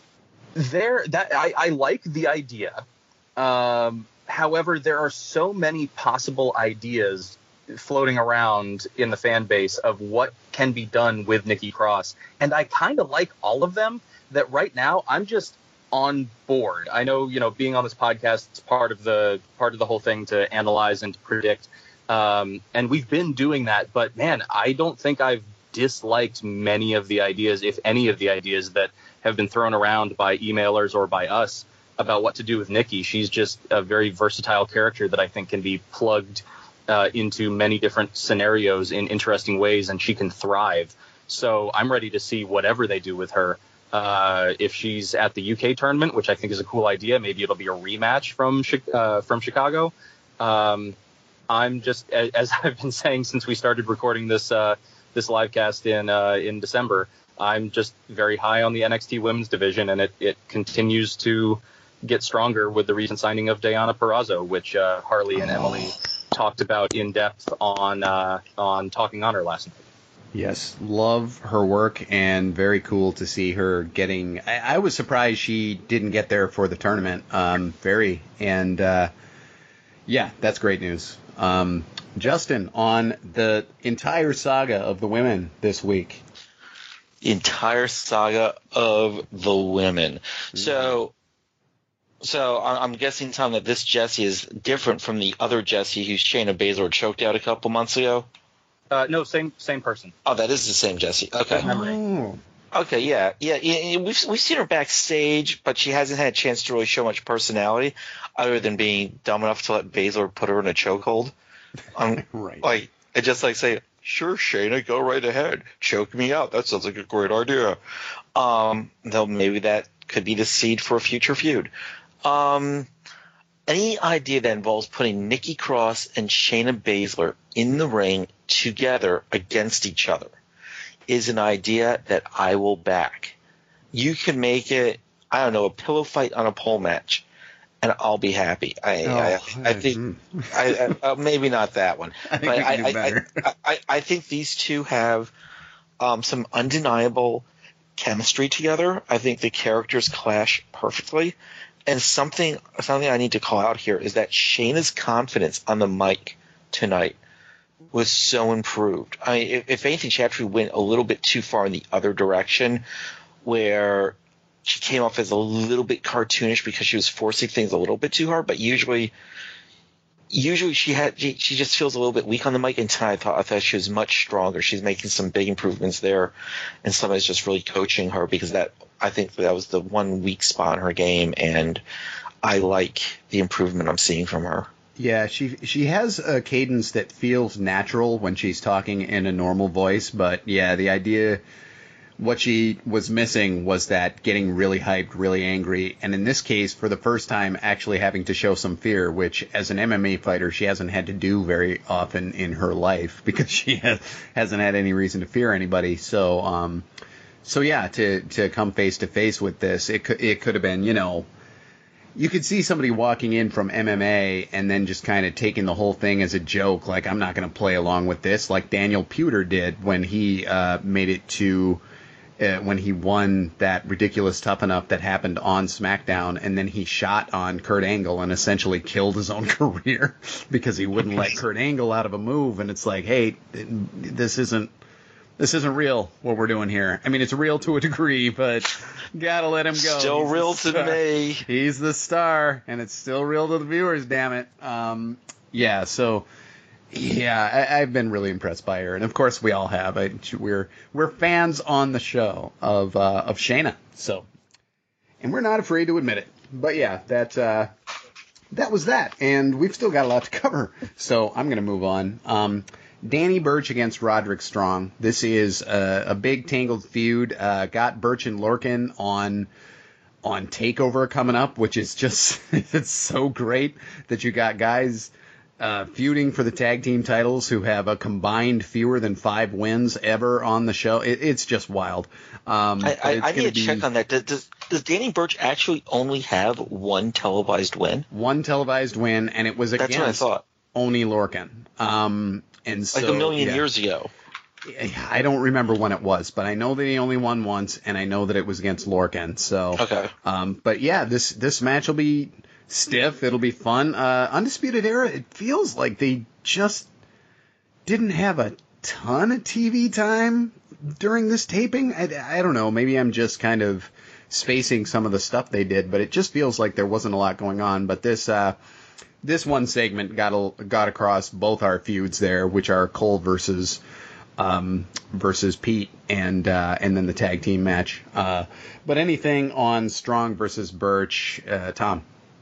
[SPEAKER 2] there that I, I like the idea. Um, however, there are so many possible ideas floating around in the fan base of what can be done with Nikki Cross, and I kind of like all of them. That right now I'm just on board. I know, you know, being on this podcast is part of the part of the whole thing to analyze and to predict, um, and we've been doing that. But man, I don't think I've disliked many of the ideas, if any of the ideas that have been thrown around by emailers or by us about what to do with Nikki. She's just a very versatile character that I think can be plugged uh, into many different scenarios in interesting ways, and she can thrive. So I'm ready to see whatever they do with her. Uh, if she's at the U K tournament, which I think is a cool idea, maybe it'll be a rematch from uh, from Chicago. Um, I'm just, as I've been saying since we started recording this uh, this live cast in uh, in December, I'm just very high on the N X T women's division, and it, it continues to get stronger with the recent signing of Deonna Purrazzo, which uh, Harley and Emily talked about in depth on uh, on Talking Honor last night.
[SPEAKER 1] Yes, love her work, and very cool to see her getting. I, I was surprised she didn't get there for the tournament. Um, very, and uh, yeah, that's great news. Um, Justin, on the entire saga of the women this week.
[SPEAKER 3] Entire saga of the women. Mm-hmm. So, so I'm guessing, Tom, that this Jessie is different from the other Jessie who Shayna Baszler choked out a couple months ago.
[SPEAKER 2] Uh, no, same same person.
[SPEAKER 3] Oh, that is the same Jessie. Okay.
[SPEAKER 1] Oh.
[SPEAKER 3] Okay, yeah, yeah, yeah. We've we've seen her backstage, but she hasn't had a chance to really show much personality, other than being dumb enough to let Baszler put her in a chokehold. Um,
[SPEAKER 1] right.
[SPEAKER 3] Like, and just like say, "Sure, Shayna, go right ahead, choke me out. That sounds like a great idea." Um, though maybe that could be the seed for a future feud. Um, any idea that involves putting Nikki Cross and Shayna Baszler in the ring together against each other is an idea that I will back. You can make it, I don't know, a pillow fight on a pole match, and I'll be happy. I,
[SPEAKER 1] oh,
[SPEAKER 3] I, I think, I, I, uh, maybe not that one,
[SPEAKER 1] I think
[SPEAKER 3] but
[SPEAKER 1] we
[SPEAKER 3] I,
[SPEAKER 1] can do better.
[SPEAKER 3] I, I, I think these two have um, some undeniable chemistry together. I think the characters clash perfectly. And something something I need to call out here is that Shayna's confidence on the mic tonight was so improved. I mean, if, if anything, she actually went a little bit too far in the other direction, where she came off as a little bit cartoonish because she was forcing things a little bit too hard. But usually, usually she had she, she just feels a little bit weak on the mic. And tonight I thought I thought she was much stronger. She's making some big improvements there, and somebody's just really coaching her, because that I think that was the one weak spot in her game, and I like the improvement I'm seeing from her.
[SPEAKER 1] Yeah, she she has a cadence that feels natural when she's talking in a normal voice, but yeah, the idea, what she was missing was that getting really hyped, really angry, and in this case, for the first time, actually having to show some fear, which as an M M A fighter, she hasn't had to do very often in her life, because she has, hasn't had any reason to fear anybody. So, um, so yeah, to to come face to face with this, it could it could have been, you know, you could see somebody walking in from M M A and then just kind of taking the whole thing as a joke, like, I'm not going to play along with this, like Daniel Puder did when he uh, made it to, uh, when he won that Ridiculous Tough Enough that happened on SmackDown, and then he shot on Kurt Angle and essentially killed his own career because he wouldn't let Kurt Angle out of a move, and it's like, hey, this isn't, This isn't real, what we're doing here. I mean, it's real to a degree, but gotta let him go.
[SPEAKER 3] Still
[SPEAKER 1] He's
[SPEAKER 3] real to me.
[SPEAKER 1] He's the star, and it's still real to the viewers, damn it. Um, yeah, so, yeah, I, I've been really impressed by her. And, of course, we all have. I, we're we're fans on the show of uh, of Shayna. So, and we're not afraid to admit it. But, yeah, that, uh, that was that. And we've still got a lot to cover. So I'm going to move on. Um Danny Burch against Roderick Strong. This is a, a big tangled feud. Uh, got Burch and Lorcan on on TakeOver coming up, which is just it's so great that you got guys uh, feuding for the tag team titles who have a combined fewer than five wins ever on the show. It, it's just wild. Um,
[SPEAKER 3] I, I, I need to
[SPEAKER 1] be
[SPEAKER 3] check on that. Does, does, does Danny Burch actually only have one televised win?
[SPEAKER 1] One televised win, and it was
[SPEAKER 3] That's
[SPEAKER 1] against
[SPEAKER 3] what I thought.
[SPEAKER 1] Only Lorcan. Um, And so,
[SPEAKER 3] like a million
[SPEAKER 1] yeah.
[SPEAKER 3] years ago.
[SPEAKER 1] I don't remember when it was, but I know that he only won once, and I know that it was against Lorcan. So,
[SPEAKER 3] okay.
[SPEAKER 1] Um, but yeah, this this match will be stiff. It'll be fun. Uh, Undisputed Era. It feels like they just didn't have a ton of T V time during this taping. I, I don't know. Maybe I'm just kind of spacing some of the stuff they did, but it just feels like there wasn't a lot going on. But this. Uh, This one segment got a, got across both our feuds there, which are Cole versus um, versus Pete, and uh, and then the tag team match. Uh, but anything on Strong versus Burch, uh, Tom?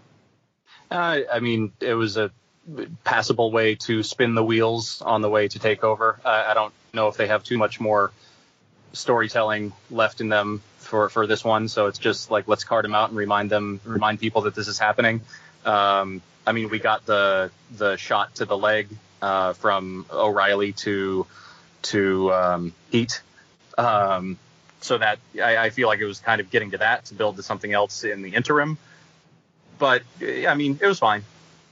[SPEAKER 2] Uh, I mean, it was a passable way to spin the wheels on the way to TakeOver. Uh, I don't know if they have too much more storytelling left in them for, for this one, so it's just like, let's card them out and remind them, remind people that this is happening. Um, I mean, we got the the shot to the leg uh, from O'Reilly to to um, Pete, um, so that I, I feel like it was kind of getting to that to build to something else in the interim. But I mean, it was fine.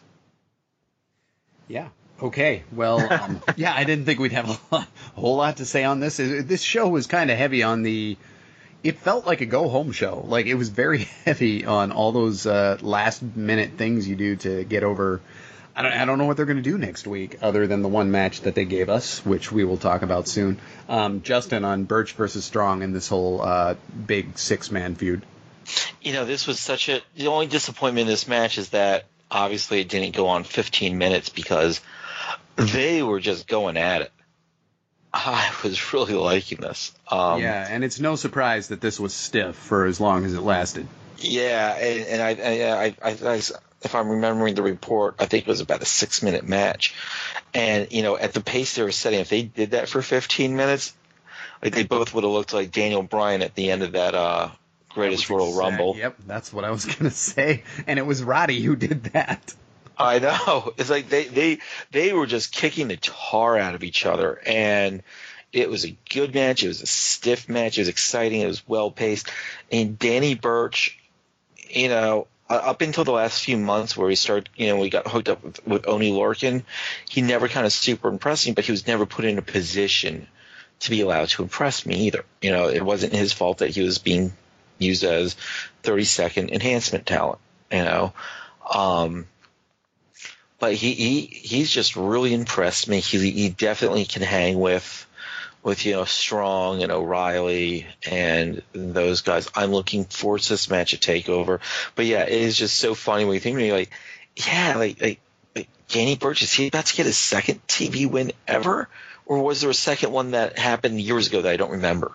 [SPEAKER 1] Yeah. Okay. Well, um, yeah, I didn't think we'd have a, lot, a whole lot to say on this. This show was kind of heavy on the. It felt like a go-home show. Like, it was very heavy on all those uh, last-minute things you do to get over. I don't, I don't know what they're going to do next week, other than the one match that they gave us, which we will talk about soon. Um, Justin, on Burch versus Strong and this whole uh, big six-man feud.
[SPEAKER 3] You know, this was such a. The only disappointment in this match is that obviously it didn't go on fifteen minutes because they were just going at it. I was really liking this. Um,
[SPEAKER 1] yeah, and it's no surprise that this was stiff for as long as it lasted.
[SPEAKER 3] Yeah, and, and I, I, I, I, I, if I'm remembering the report, I think it was about a six-minute match. And, you know, at the pace they were setting, if they did that for fifteen minutes, like they both would have looked like Daniel Bryan at the end of that uh, Greatest
[SPEAKER 1] that
[SPEAKER 3] Royal
[SPEAKER 1] exact,
[SPEAKER 3] Rumble.
[SPEAKER 1] Yep, that's what I was going to say. And it was Roddy who did that.
[SPEAKER 3] I know. It's like they, they they were just kicking the tar out of each other, and it was a good match. It was a stiff match. It was exciting. It was well paced. And Danny Burch, you know, up until the last few months where he started, you know, we got hooked up with, with Oney Lorcan, he never kind of super impressed me, but he was never put in a position to be allowed to impress me either. You know, it wasn't his fault that he was being used as thirty second enhancement talent, you know. Um, But he, he he's just really impressed me. He he definitely can hang with with you know Strong and O'Reilly and those guys. I'm looking forward to this match at TakeOver. But yeah, it is just so funny when you think of me like, yeah, like like, like Danny Burch, is he about to get his second T V win ever, or was there a second one that happened years ago that I don't remember?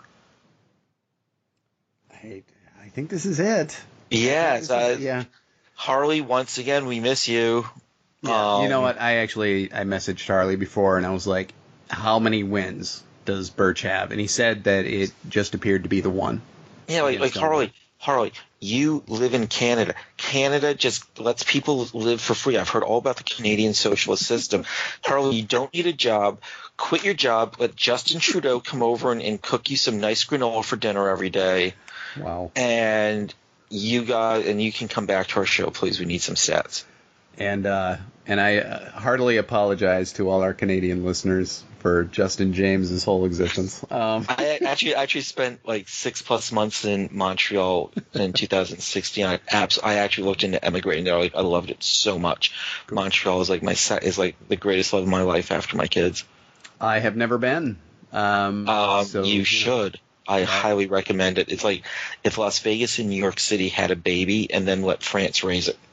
[SPEAKER 1] I I think this is it.
[SPEAKER 3] Yeah,
[SPEAKER 1] This
[SPEAKER 3] uh,
[SPEAKER 1] is- yeah.
[SPEAKER 3] Harley, once again, we miss you.
[SPEAKER 1] Yeah, you know
[SPEAKER 3] Um,
[SPEAKER 1] what? I actually I messaged Charlie before, and I was like, "How many wins does Burch have?" And he said that it just appeared to be the one.
[SPEAKER 3] Yeah, like, like
[SPEAKER 1] Against
[SPEAKER 3] Harley, Harley, you live in Canada. Canada just lets people live for free. I've heard all about the Canadian socialist system. Harley, you don't need a job. Quit your job. Let Justin Trudeau come over and, and cook you some nice granola for dinner every day.
[SPEAKER 1] Wow.
[SPEAKER 3] And you guys, and you can come back to our show, please. We need some stats.
[SPEAKER 1] And uh, and I uh, heartily apologize to all our Canadian listeners for Justin James's whole existence. Um.
[SPEAKER 3] I actually actually spent like six plus months in Montreal in two thousand sixteen. I, abs- I actually looked into emigrating there. Like, I loved it so much. Cool. Montreal is like my is like the greatest love of my life after my kids.
[SPEAKER 1] I have never been. Um,
[SPEAKER 3] um
[SPEAKER 1] so,
[SPEAKER 3] you
[SPEAKER 1] yeah.
[SPEAKER 3] should. I yeah. highly recommend it. It's like if Las Vegas and New York City had a baby and then let France raise it.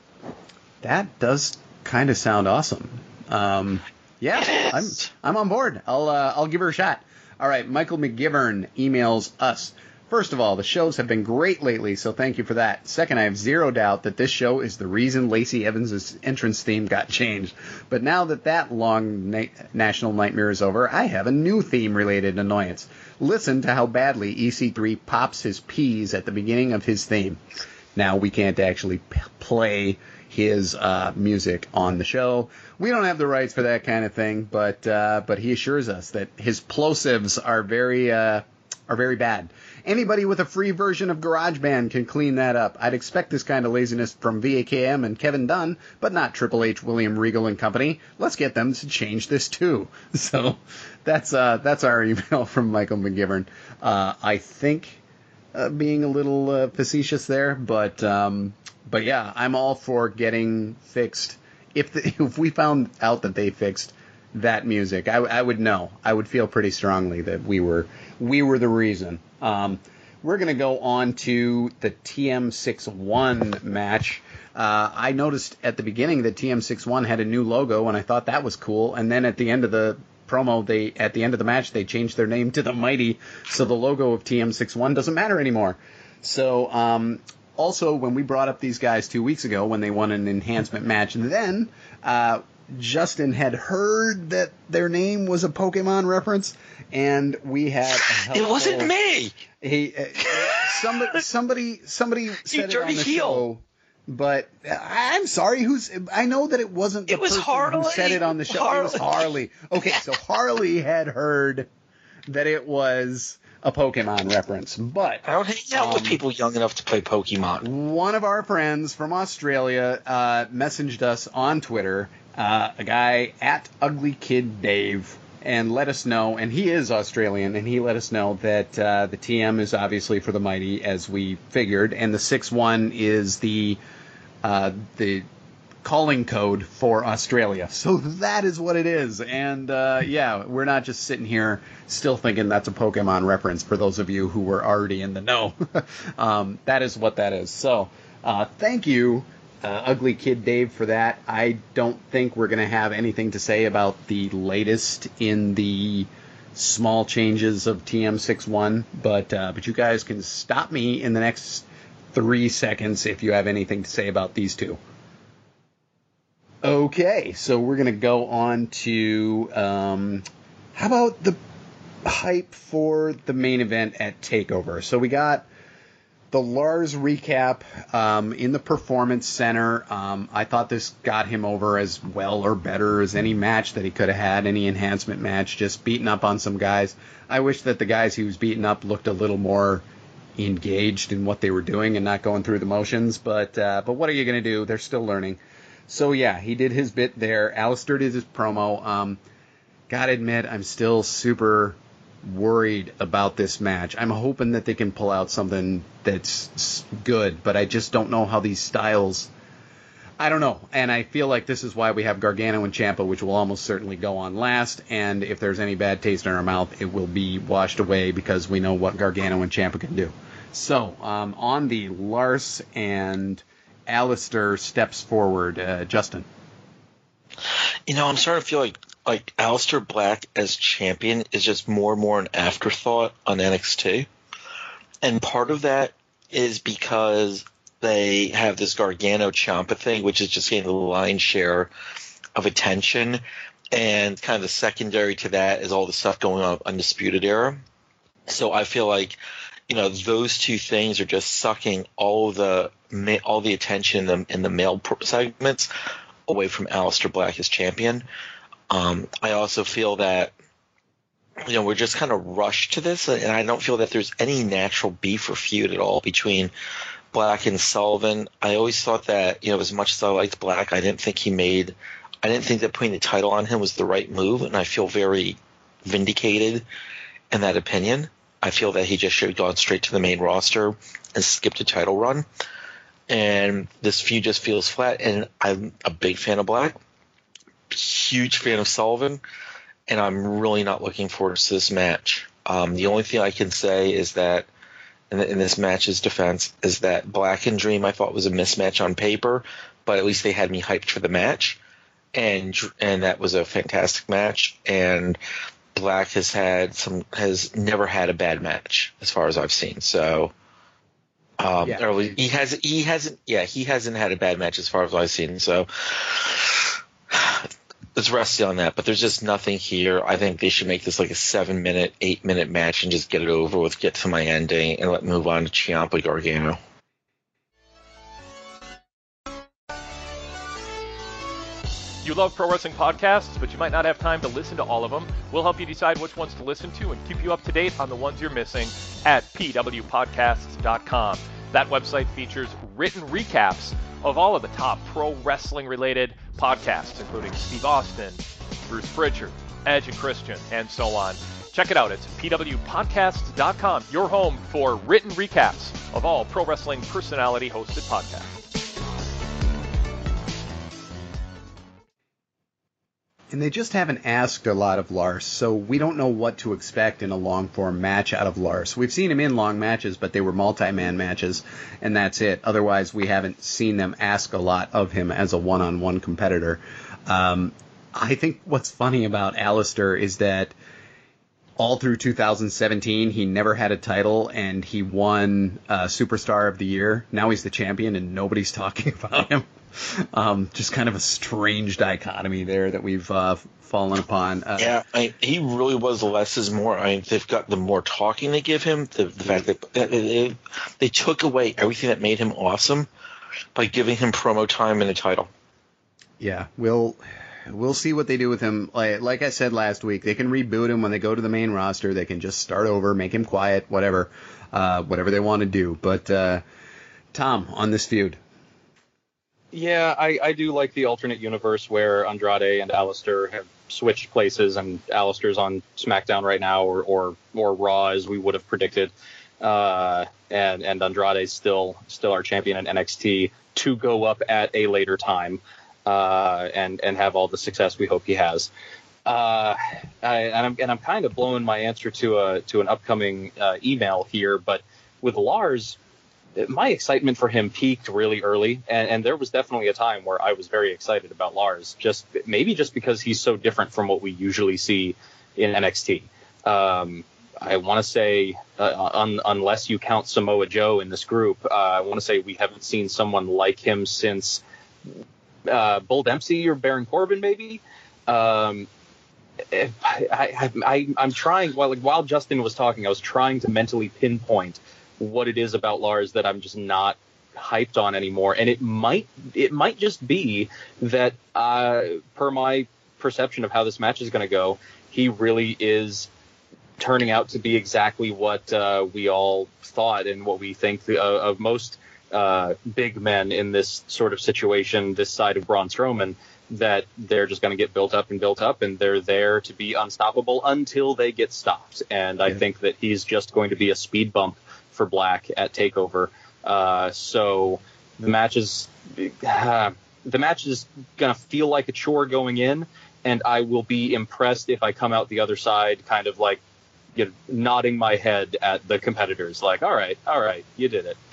[SPEAKER 1] That does kind of sound awesome. Um, yeah, I'm I'm on board. I'll uh, I'll give her a shot. All right, Michael McGivern emails us. First of all, the shows have been great lately, so thank you for that. Second, I have zero doubt that this show is the reason Lacey Evans' entrance theme got changed. But now that that long na- national nightmare is over, I have a new theme-related annoyance. Listen to how badly E C three pops his P's at the beginning of his theme. Now, we can't actually p- play his uh, music on the show. We don't have the rights for that kind of thing, but uh, but he assures us that his plosives are very uh, are very bad. Anybody with a free version of GarageBand can clean that up. I'd expect this kind of laziness from V A K M and Kevin Dunn, but not Triple H, William Regal and company. Let's get them to change this too. So that's uh, that's our email from Michael McGivern. Uh, I think uh, being a little uh, facetious there, but um, but yeah, I'm all for getting fixed. If the, if we found out that they fixed that music, I, I would know. I would feel pretty strongly that we were we were the reason. Um, we're going to go on to the T M sixty-one match. Uh, I noticed at the beginning that T M sixty-one had a new logo, and I thought that was cool. And then at the end of the promo, they at the end of the match, they changed their name to the Mighty, so the logo of T M sixty-one doesn't matter anymore. So um, also, when we brought up these guys two weeks ago when they won an enhancement match, then uh, Justin had heard that their name was a Pokemon reference, and we had a helpful,
[SPEAKER 3] it wasn't me.
[SPEAKER 1] He, uh, somebody, somebody, somebody said it on the
[SPEAKER 3] heel.
[SPEAKER 1] show, but I'm sorry. Who's? I know that it wasn't the
[SPEAKER 3] it was
[SPEAKER 1] person
[SPEAKER 3] Harley.
[SPEAKER 1] who said it on the show.
[SPEAKER 3] Harley.
[SPEAKER 1] It was Harley. Okay, so Harley had heard that it was a Pokemon reference, but
[SPEAKER 3] I don't hang out
[SPEAKER 1] um,
[SPEAKER 3] with people young enough to play Pokemon.
[SPEAKER 1] One of our friends from Australia uh, messaged us on Twitter, uh, a guy at Ugly Kid Dave, and let us know, and he is Australian, and he let us know that uh, the T M is obviously for the Mighty, as we figured, and the six one is the uh, the calling code for Australia. So that is what it is. And uh, yeah, we're not just sitting here still thinking that's a Pokemon reference for those of you who were already in the know. um, that is what that is. So uh, thank you, uh, Ugly Kid Dave, for that. I don't think we're going to have anything to say about the latest in the small changes of T M sixty-one, but uh, but you guys can stop me in the next three seconds if you have anything to say about these two. Okay, so we're going to go on to, um, how about the hype for the main event at TakeOver? So we got the Lars recap um, in the Performance Center. Um, I thought this got him over as well or better as any match that he could have had, any enhancement match, just beating up on some guys. I wish that the guys he was beating up looked a little more engaged in what they were doing and not going through the motions, but uh, but what are you going to do? They're still learning. So, yeah, he did his bit there. Alistair did his promo. Um, gotta admit, I'm still super worried about this match. I'm hoping that they can pull out something that's good, but I just don't know how these styles... I don't know, and I feel like this is why we have Gargano and Ciampa, which will almost certainly go on last, and if there's any bad taste in our mouth, it will be washed away because we know what Gargano and Ciampa can do. So, um, on the Lars and Alistair steps forward, uh, Justin.
[SPEAKER 3] You know, I'm starting to feel like like Alistair Black as champion is just more and more an afterthought on N X T. And part of that is because they have this Gargano Ciampa thing, which is just getting the lion's share of attention. And kind of the secondary to that is all the stuff going on with Undisputed Era. So I feel like, you know, those two things are just sucking all the all the attention in the, in the male segments away from Alistair Black as champion. Um, I also feel that, you know, we're just kind of rushed to this, and I don't feel that there's any natural beef or feud at all between Black and Sullivan, I always thought that, you know, as much as I liked Black, I didn't think he made – I didn't think that putting the title on him was the right move, and I feel very vindicated in that opinion. I feel that he just should have gone straight to the main roster and skipped a title run. And this feud just feels flat, and I'm a big fan of Black, huge fan of Sullivan, and I'm really not looking forward to this match. Um, the only thing I can say is that in, in this match's defense is that Black and Dream I thought was a mismatch on paper, but at least they had me hyped for the match, and and that was a fantastic match. And Black has had some has never had a bad match as far as I've seen. So, um,
[SPEAKER 1] yeah.
[SPEAKER 3] or he has he hasn't yeah he hasn't had a bad match as far as I've seen. So. It's rusty on that, but there's just nothing here. I think they should make this like a seven-minute, eight-minute match and just get it over with, get to my ending, and let move on to Ciampa Gargano.
[SPEAKER 6] You love pro wrestling podcasts, but you might not have time to listen to all of them. We'll help you decide which ones to listen to and keep you up to date on the ones you're missing at p w podcasts dot com. That website features written recaps of all of the top pro wrestling-related podcasts, including Steve Austin, Bruce Pritchard, Edge and Christian, and so on. Check it out. It's p w podcasts dot com, your home for written recaps of all pro wrestling personality-hosted podcasts.
[SPEAKER 1] And they just haven't asked a lot of Lars, so we don't know what to expect in a long-form match out of Lars. We've seen him in long matches, but they were multi-man matches, and that's it. Otherwise, we haven't seen them ask a lot of him as a one-on-one competitor. Um, I think what's funny about Aleister is that all through two thousand seventeen, he never had a title, and he won uh, Superstar of the Year. Now he's the champion, and nobody's talking about him. Um, just kind of a strange dichotomy there that we've uh, fallen upon. Uh,
[SPEAKER 3] yeah, I, he really was less is more. I mean, they've got the more talking they give him, the, the fact that they, they, they took away everything that made him awesome by giving him promo time and a title.
[SPEAKER 1] Yeah, we'll we'll see what they do with him. Like, like I said last week, they can reboot him when they go to the main roster. They can just start over, make him quiet, whatever, uh, whatever they want to do. But uh, Tom, on this feud.
[SPEAKER 2] Yeah, I, I do like the alternate universe where Andrade and Aleister have switched places, and Aleister's on SmackDown right now, or or, or Raw, as we would have predicted, uh, and and Andrade's still still our champion in N X T to go up at a later time, uh, and and have all the success we hope he has. Uh, I, and I'm and I'm kind of blowing my answer to a to an upcoming uh, email here, but with Lars, my excitement for him peaked really early, and, and there was definitely a time where I was very excited about Lars, just maybe just because he's so different from what we usually see in N X T. Um, I want to say, uh, un, unless you count Samoa Joe in this group, uh, I want to say we haven't seen someone like him since uh, Bull Dempsey or Baron Corbin, maybe. Um, I, I, I, I'm trying, while, like, while Justin was talking, I was trying to mentally pinpoint what it is about Lars that I'm just not hyped on anymore. And it might it might just be that, uh, per my perception of how this match is going to go, he really is turning out to be exactly what uh, we all thought and what we think the, uh, of most uh, big men in this sort of situation, this side of Braun Strowman, that they're just going to get built up and built up, and they're there to be unstoppable until they get stopped. And I yeah. think that he's just going to be a speed bump for Black at TakeOver. Uh, so the match is uh, the match is gonna feel like a chore going in, and I will be impressed if I come out the other side kind of like, you know, nodding my head at the competitors, like, all right, all right, you did it.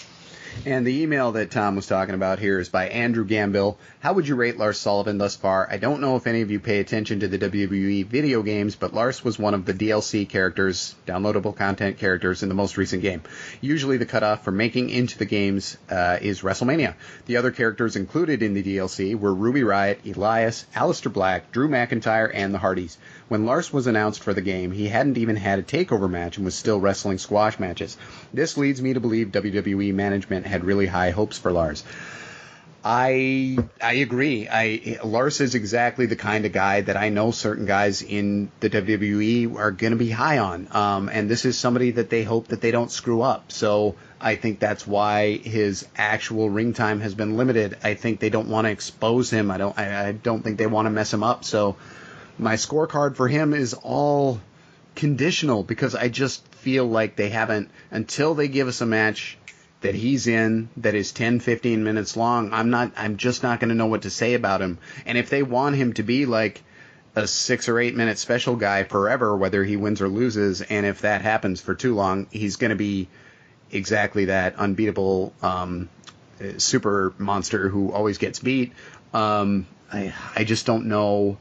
[SPEAKER 1] And the email that Tom was talking about here is by Andrew Gambill. How would you rate Lars Sullivan thus far? I don't know if any of you pay attention to the W W E video games, but Lars was one of the D L C characters, downloadable content characters, in the most recent game. Usually the cutoff for making into the games uh, is WrestleMania. The other characters included in the D L C were Ruby Riott, Elias, Aleister Black, Drew McIntyre, and the Hardys. When Lars was announced for the game, he hadn't even had a TakeOver match and was still wrestling squash matches. This leads me to believe W W E management had really high hopes for Lars. I I agree. I Lars is exactly the kind of guy that I know certain guys in the W W E are going to be high on. Um, and this is somebody that they hope that they don't screw up. So I think that's why his actual ring time has been limited. I think they don't want to expose him. I don't. I, I don't think they want to mess him up. So my scorecard for him is all conditional because I just feel like they haven't, until they give us a match that he's in that is ten, fifteen minutes long, I'm not I'm just not going to know what to say about him. And if they want him to be like a six or eight minute special guy forever, whether he wins or loses, and if that happens for too long, he's going to be exactly that unbeatable um, super monster who always gets beat. Um, I I just don't know.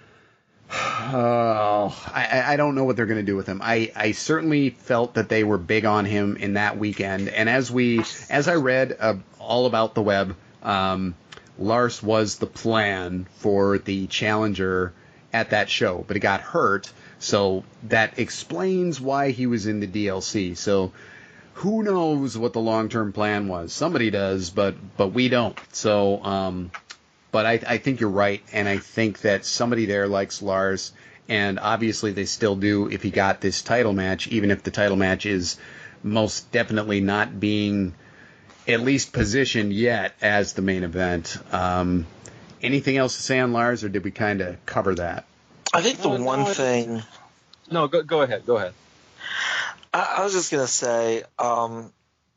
[SPEAKER 1] Oh, I, I don't know what they're going to do with him. I, I certainly felt that they were big on him in that weekend. And as we, as I read uh, all about the web, um, Lars was the plan for the challenger at that show, but he got hurt. So that explains why he was in the D L C. So who knows what the long-term plan was? Somebody does, but, but we don't. So, um, But I, I think you're right, and I think that somebody there likes Lars, and obviously they still do if he got this title match, even if the title match is most definitely not being at least positioned yet as the main event. Um, anything else to say on Lars, or did we kind of cover that?
[SPEAKER 3] I think the
[SPEAKER 2] no,
[SPEAKER 3] one
[SPEAKER 2] no,
[SPEAKER 3] thing...
[SPEAKER 2] No, go, go ahead, go ahead.
[SPEAKER 3] I, I was just going to say, um,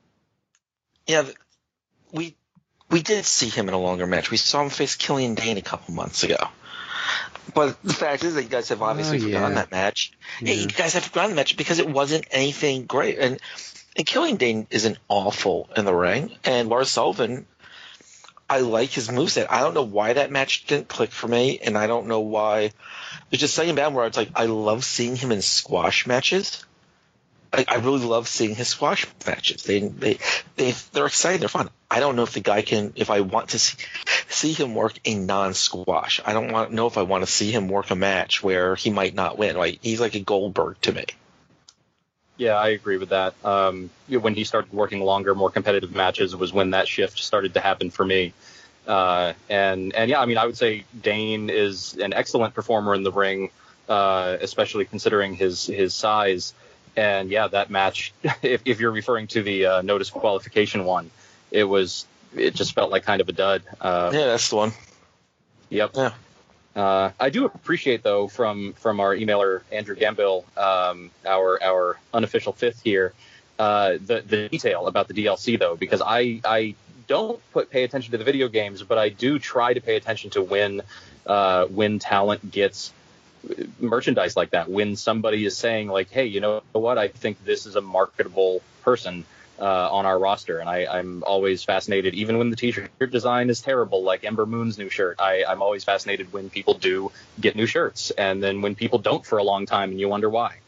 [SPEAKER 3] yeah, we... We did see him in a longer match. We saw him face Killian Dane a couple months ago. But the fact is that you guys have obviously
[SPEAKER 1] oh, yeah.
[SPEAKER 3] forgotten that match.
[SPEAKER 1] Yeah.
[SPEAKER 3] Yeah, you guys have forgotten the match because it wasn't anything great. And, and Killian Dane isn't awful in the ring. And Lars Sullivan, I like his moveset. I don't know why that match didn't click for me, and I don't know why. There's just something about him where it's like I love seeing him in squash matches. I, I really love seeing his squash matches. They they they they're exciting. They're fun. I don't know if the guy can. If I want to see, see him work a non-squash, I don't want know if I want to see him work a match where he might not win. Like he's like a Goldberg to me.
[SPEAKER 2] Yeah, I agree with that. Um, when he started working longer, more competitive matches was when that shift started to happen for me. Uh, and and yeah, I mean, I would say Dane is an excellent performer in the ring, uh, especially considering his his size. And yeah, that match, if, if you're referring to the uh, no disqualification one, it was, it just felt like kind of a dud. Uh,
[SPEAKER 3] Yeah, that's the one.
[SPEAKER 2] Yep.
[SPEAKER 3] Yeah.
[SPEAKER 2] Uh, I do appreciate, though, from, from our emailer, Andrew Gambill, um, our our unofficial fifth here, uh, the, the detail about the D L C, though, because I, I don't put pay attention to the video games, but I do try to pay attention to when uh, when talent gets merchandise like that, when somebody is saying like, hey, you know what, I think this is a marketable person uh, on our roster. And I, I'm always fascinated, even when the t-shirt design is terrible, like Ember Moon's new shirt, I, I'm always fascinated when people do get new shirts, and then when people don't for a long time and you wonder why.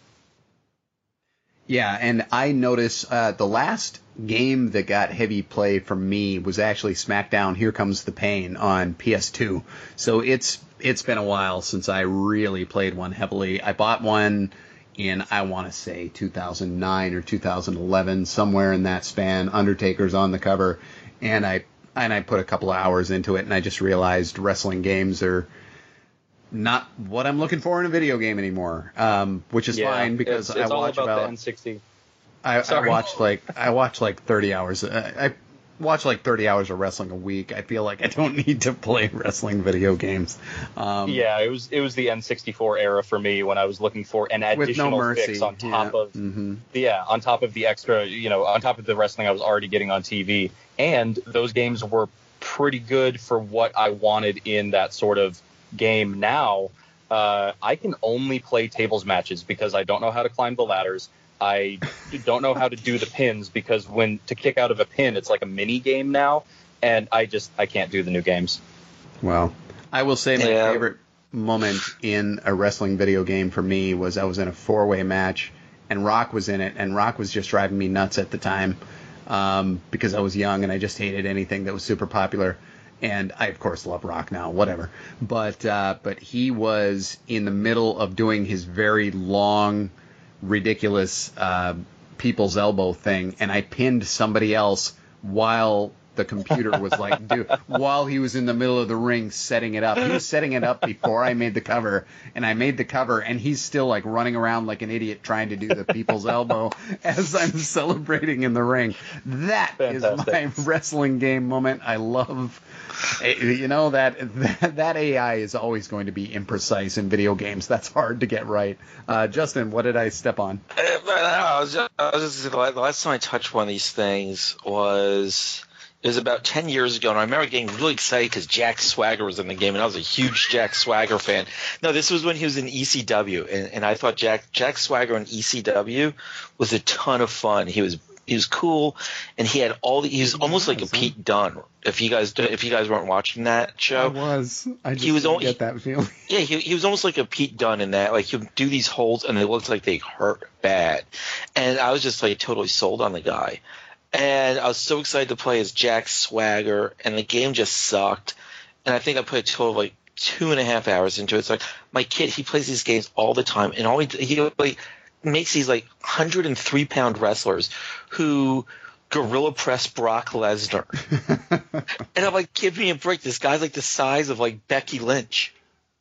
[SPEAKER 1] Yeah, and I notice uh, the last game that got heavy play from me was actually SmackDown Here Comes the Pain on P S two. So it's it's been a while since I really played one heavily. I bought one in, I want to say, two thousand nine or two thousand eleven, somewhere in that span. Undertaker's on the cover, and I and I put a couple of hours into it, and I just realized wrestling games are not what I'm looking for in a video game anymore, um, which is
[SPEAKER 2] yeah,
[SPEAKER 1] fine because
[SPEAKER 2] it's, it's
[SPEAKER 1] I watch
[SPEAKER 2] all about,
[SPEAKER 1] about
[SPEAKER 2] the N sixty.
[SPEAKER 1] I, I
[SPEAKER 2] Sorry.
[SPEAKER 1] watch like I watch like thirty hours. I, I watch like thirty hours of wrestling a week. I feel like I don't need to play wrestling video games. Um,
[SPEAKER 2] Yeah, it was it was the N sixty-four era for me when I was looking for an
[SPEAKER 1] with
[SPEAKER 2] additional
[SPEAKER 1] no mercy
[SPEAKER 2] fix on top
[SPEAKER 1] yeah.
[SPEAKER 2] of
[SPEAKER 1] mm-hmm.
[SPEAKER 2] yeah on top of the extra, you know, on top of the wrestling I was already getting on T V. And those games were pretty good for what I wanted in that sort of game. Now uh, I can only play tables matches because I don't know how to climb the ladders. I don't know how to do the pins because when to kick out of a pin, it's like a mini game now, and I just I can't do the new games.
[SPEAKER 1] Well, I will say my
[SPEAKER 3] Yeah.
[SPEAKER 1] favorite moment in a wrestling video game for me was I was in a four-way match, and Rock was in it, and Rock was just driving me nuts at the time um, because I was young and I just hated anything that was super popular. And I, of course, love Rock now, whatever. But uh, but he was in the middle of doing his very long, ridiculous uh, people's elbow thing, and I pinned somebody else while the computer was like, dude, while he was in the middle of the ring setting it up. He was setting it up before I made the cover, and I made the cover, and he's still like running around like an idiot trying to do the people's elbow as I'm celebrating in the ring. That Fantastic. Is my wrestling game moment. I love, you know, that, that that A I is always going to be imprecise in video games. That's hard to get right. Uh, Justin, what did I step on?
[SPEAKER 3] Uh, I was just, I was just, the last time I touched one of these things was it was about ten years ago, and I remember getting really excited because Jack Swagger was in the game, and I was a huge Jack Swagger fan. No, this was when he was in E C W, and, and I thought Jack Jack Swagger in E C W was a ton of fun. He was he was cool, and he had all the he was almost like a Pete Dunne. If you guys if you guys weren't watching that show,
[SPEAKER 1] I was. I just
[SPEAKER 3] he was
[SPEAKER 1] didn't
[SPEAKER 3] only,
[SPEAKER 1] get that feeling.
[SPEAKER 3] Yeah, he he was almost like a Pete Dunne in that. Like he would do these holds, and it looked like they hurt bad, and I was just like totally sold on the guy. And I was so excited to play as Jack Swagger, and the game just sucked. And I think I put a total of like two and a half hours into it. It's like my kid, he plays these games all the time, and all he, he like makes these like one hundred three pound wrestlers who gorilla press Brock Lesnar. And I'm like, give me a break. This guy's like the size of like Becky Lynch.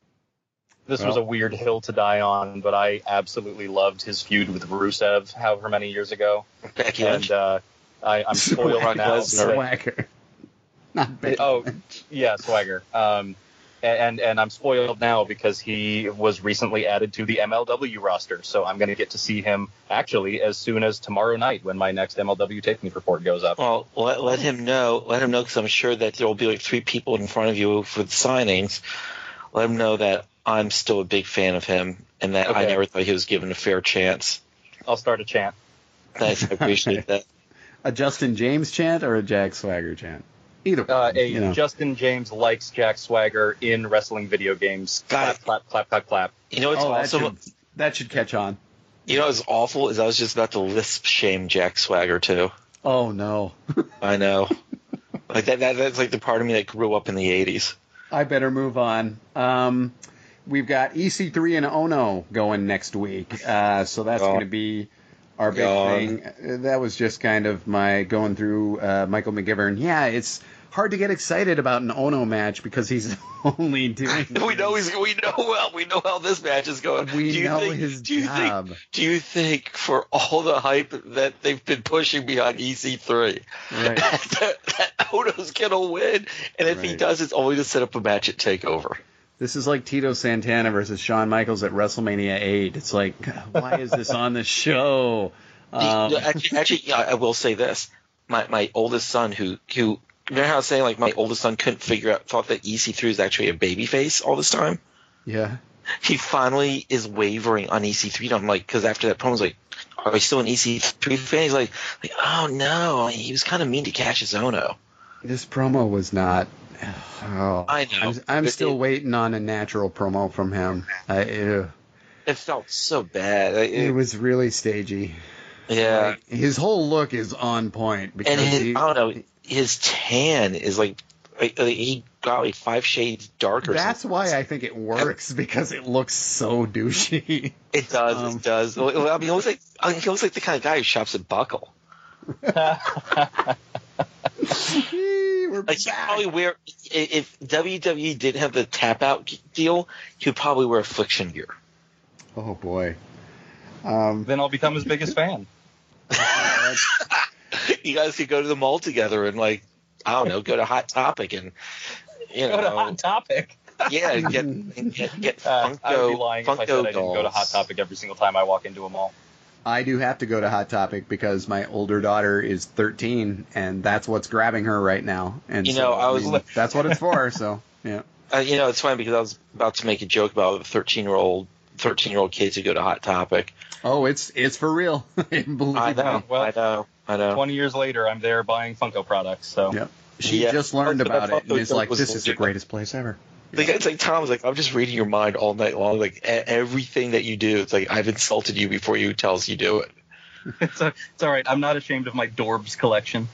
[SPEAKER 2] This
[SPEAKER 1] well,
[SPEAKER 2] was a weird hill to die on, but I absolutely loved his feud with Rusev however many years ago.
[SPEAKER 3] Becky
[SPEAKER 2] and,
[SPEAKER 3] Lynch.
[SPEAKER 2] Uh, I, I'm spoiled
[SPEAKER 1] Swagger,
[SPEAKER 2] now.
[SPEAKER 1] Swagger. Not Becky
[SPEAKER 2] Oh,
[SPEAKER 1] Lynch.
[SPEAKER 2] yeah, Swagger. Um, and and I'm spoiled now because he was recently added to the M L W roster, so I'm going to get to see him actually as soon as tomorrow night when my next M L W taping report goes up.
[SPEAKER 3] Well, let, let him know. Let him know because I'm sure that there will be like three people in front of you for the signings. Let him know that I'm still a big fan of him and that okay. I never thought he was given a fair chance.
[SPEAKER 2] I'll start a chant.
[SPEAKER 3] Nice, I appreciate that.
[SPEAKER 1] A Justin James chant or a Jack Swagger chant? Either one.
[SPEAKER 2] Uh, a
[SPEAKER 1] you know.
[SPEAKER 2] Justin James likes Jack Swagger in wrestling video games. Clap, clap, clap, clap, clap.
[SPEAKER 3] You know what's
[SPEAKER 1] oh,
[SPEAKER 3] awesome?
[SPEAKER 1] That should, that should catch on.
[SPEAKER 3] You know what's awful is I was just about to lisp shame Jack Swagger too.
[SPEAKER 1] Oh no.
[SPEAKER 3] I know. Like that, that. That's like the part of me that grew up in the eighties.
[SPEAKER 1] I better move on. Um, we've got E C three and Ono going next week, uh, so that's oh. going to be our big God. thing. That was just kind of my going through uh, Michael McGivern. Yeah, it's hard to get excited about an Ono match because he's only doing.
[SPEAKER 3] we know he's. We know well. We know how this match is going.
[SPEAKER 1] We
[SPEAKER 3] do you
[SPEAKER 1] know
[SPEAKER 3] think,
[SPEAKER 1] his
[SPEAKER 3] do you
[SPEAKER 1] job.
[SPEAKER 3] Think, do you think for all the hype that they've been pushing behind E C three,
[SPEAKER 1] right.
[SPEAKER 3] that, that Ono's gonna win? And if right. he does, it's only to set up a match at TakeOver.
[SPEAKER 1] This is like Tito Santana versus Shawn Michaels at WrestleMania eight. It's like, why is this on the show? Um,
[SPEAKER 3] actually, actually, I will say this: my my oldest son, who who remember how I was saying like my oldest son couldn't figure out, thought that E C three is actually a babyface all this time.
[SPEAKER 1] Yeah.
[SPEAKER 3] He finally is wavering on E C three. And I'm like, because after that promo, I was like, are we still an E C three fan? He's like, like, oh no, he was kind of mean to Cassius Ohno.
[SPEAKER 1] This promo was not. Oh,
[SPEAKER 3] I know.
[SPEAKER 1] I'm, I'm still it, waiting on a natural promo from him. I, ew.
[SPEAKER 3] It felt so bad. It,
[SPEAKER 1] it was really stagey.
[SPEAKER 3] Yeah.
[SPEAKER 1] Like, his whole look is on point. Because
[SPEAKER 3] and his,
[SPEAKER 1] he,
[SPEAKER 3] I don't know, his tan is like, like he got like five shades darker.
[SPEAKER 1] That's why I think it works, because it looks so douchey.
[SPEAKER 3] It does. Um, it does. I mean, he looks like I mean, he looks like the kind of guy who shops at Buckle.
[SPEAKER 1] We're
[SPEAKER 3] like he probably wear if W W E didn't have the tap out deal, he would probably wear Affliction gear.
[SPEAKER 1] Oh boy. Um,
[SPEAKER 2] then I'll become his biggest fan.
[SPEAKER 3] You guys could go to the mall together and like I don't know, go to Hot Topic and you know
[SPEAKER 2] go to Hot Topic.
[SPEAKER 3] Yeah, get get, get
[SPEAKER 2] uh,
[SPEAKER 3] Funko.
[SPEAKER 2] I would be lying
[SPEAKER 3] Funko
[SPEAKER 2] if I said I didn't
[SPEAKER 3] dolls.
[SPEAKER 2] go to Hot Topic every single time I walk into a mall.
[SPEAKER 1] I do have to go to Hot Topic because my older daughter is thirteen, and that's what's grabbing her right now. And
[SPEAKER 3] you
[SPEAKER 1] so,
[SPEAKER 3] know, I was
[SPEAKER 1] I mean, that's what it's for. So yeah.
[SPEAKER 3] Uh, you know, it's funny because I was about to make a joke about thirteen-year-old thirteen-year-old kids who go to Hot Topic.
[SPEAKER 1] Oh, it's it's for real. Believe
[SPEAKER 3] I know.
[SPEAKER 1] me.
[SPEAKER 2] Well,
[SPEAKER 3] I know. I know.
[SPEAKER 2] Twenty years later, I'm there buying Funko products. So
[SPEAKER 1] yep. She
[SPEAKER 3] yeah.
[SPEAKER 1] just learned about it and is like,
[SPEAKER 3] was
[SPEAKER 1] "This is the
[SPEAKER 3] legit.
[SPEAKER 1] greatest place ever."
[SPEAKER 3] Like, it's like Tom's like, I'm just reading your mind all night long. Like e- everything that you do, it's like I've insulted you before you tell us you do it.
[SPEAKER 2] It's, a, it's all right. I'm not ashamed of my Dorbs collection.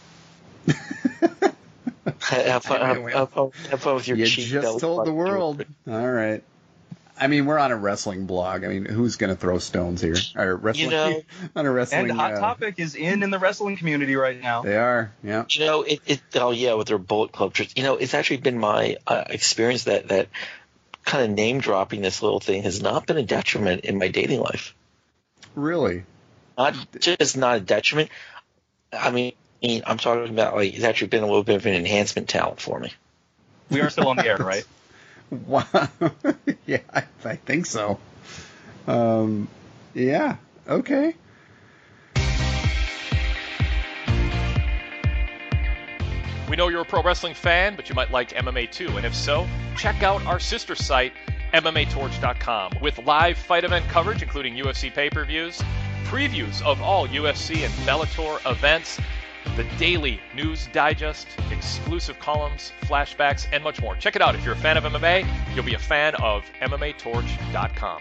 [SPEAKER 3] have, fun, have, have, fun, have fun with your
[SPEAKER 1] you
[SPEAKER 3] cheap.
[SPEAKER 1] just told the world. All right. I mean, we're on a wrestling blog. I mean, who's going to throw stones here? Or wrestling,
[SPEAKER 3] You know,
[SPEAKER 1] on a wrestling.
[SPEAKER 2] And Hot
[SPEAKER 1] uh,
[SPEAKER 2] Topic is in in the wrestling community right now.
[SPEAKER 1] They are, yeah.
[SPEAKER 3] You know, it, it oh yeah, with their Bullet Club shirts. You know, it's actually been my uh, experience that that kind of name dropping this little thing has not been a detriment in my dating life.
[SPEAKER 1] Really?
[SPEAKER 3] Not just not a detriment. I mean, I'm talking about like it's actually been a little bit of an enhancement talent for me.
[SPEAKER 2] We are still on the air, right?
[SPEAKER 1] Wow. Yeah, I, I think so. Um, yeah. Okay.
[SPEAKER 6] We know you're a pro wrestling fan, but you might like M M A too, and if so, check out our sister site, M M A torch dot com, with live fight event coverage, including U F C pay-per-views, previews of all U F C and Bellator events, the daily news digest, exclusive columns, flashbacks, and much more. Check it out. If you're a fan of M M A, you'll be a fan of M M A torch dot com.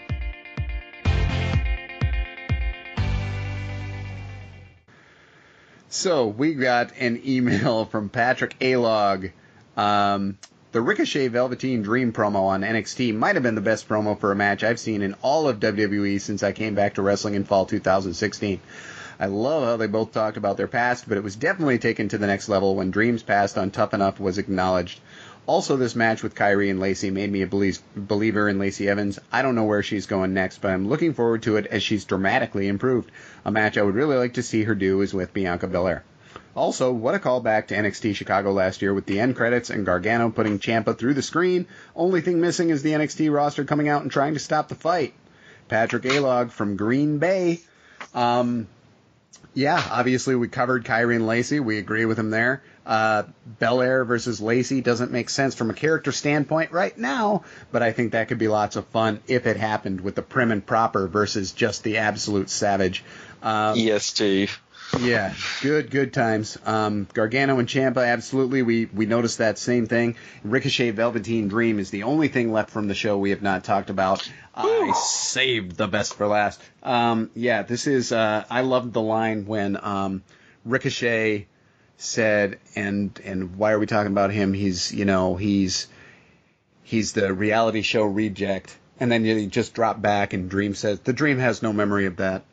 [SPEAKER 1] So we got an email from Patrick Alog. Um, the Ricochet Velveteen Dream promo on N X T might have been the best promo for a match I've seen in all of W W E since I came back to wrestling in fall two thousand sixteen. I love how they both talked about their past, but it was definitely taken to the next level when Dream's past on Tough Enough was acknowledged. Also, this match with Kyrie and Lacey made me a belie- believer in Lacey Evans. I don't know where she's going next, but I'm looking forward to it as she's dramatically improved. A match I would really like to see her do is with Bianca Belair. Also, what a callback to N X T Chicago last year with the end credits and Gargano putting Ciampa through the screen. Only thing missing is the N X T roster coming out and trying to stop the fight. Patrick Alog from Green Bay. Um... Yeah, obviously we covered Kyrie and Lacey. We agree with him there. Uh, Belair versus Lacey doesn't make sense from a character standpoint right now, but I think that could be lots of fun if it happened with the prim and proper versus just the absolute savage. Um,
[SPEAKER 3] Yes, Steve.
[SPEAKER 1] Yeah, good, good times. Um, Gargano and Ciampa, absolutely. We we noticed that same thing. Ricochet Velveteen Dream is the only thing left from the show we have not talked about. I saved the best for last. Um, yeah, this is. Uh, I loved the line when um, Ricochet said, and and why are we talking about him? He's you know he's he's the reality show reject, and then you just drop back, and Dream says the Dream has no memory of that.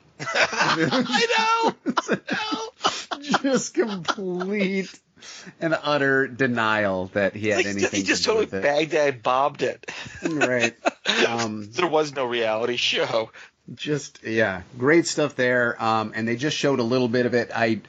[SPEAKER 3] I know. I know.
[SPEAKER 1] Just complete and utter denial that he had
[SPEAKER 3] Like,
[SPEAKER 1] anything
[SPEAKER 3] he just
[SPEAKER 1] to do
[SPEAKER 3] totally
[SPEAKER 1] with it.
[SPEAKER 3] Baghdad bombed it.
[SPEAKER 1] Right. Um,
[SPEAKER 3] There was no reality show.
[SPEAKER 1] just yeah, great stuff there. Um, and they just showed a little bit of it. I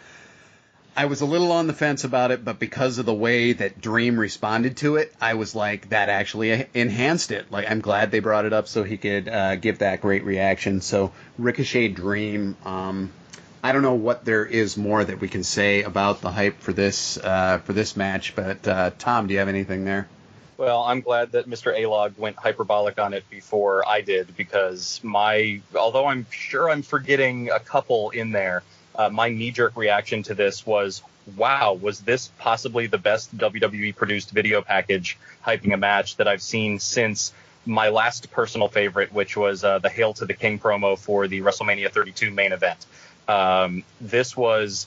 [SPEAKER 1] I was a little on the fence about it, but because of the way that Dream responded to it, I was like, that actually enhanced it. Like, I'm glad they brought it up so he could uh, give that great reaction. So Ricochet Dream. Um, I don't know what there is more that we can say about the hype for this uh, for this match, but uh, Tom, do you have anything there?
[SPEAKER 2] Well, I'm glad that Mister Alog went hyperbolic on it before I did, because my, although I'm sure I'm forgetting a couple in there, uh, my knee-jerk reaction to this was, wow, was this possibly the best W W E-produced video package hyping a match that I've seen since my last personal favorite, which was uh, the Hail to the King promo for the WrestleMania thirty-two main event. Um, this was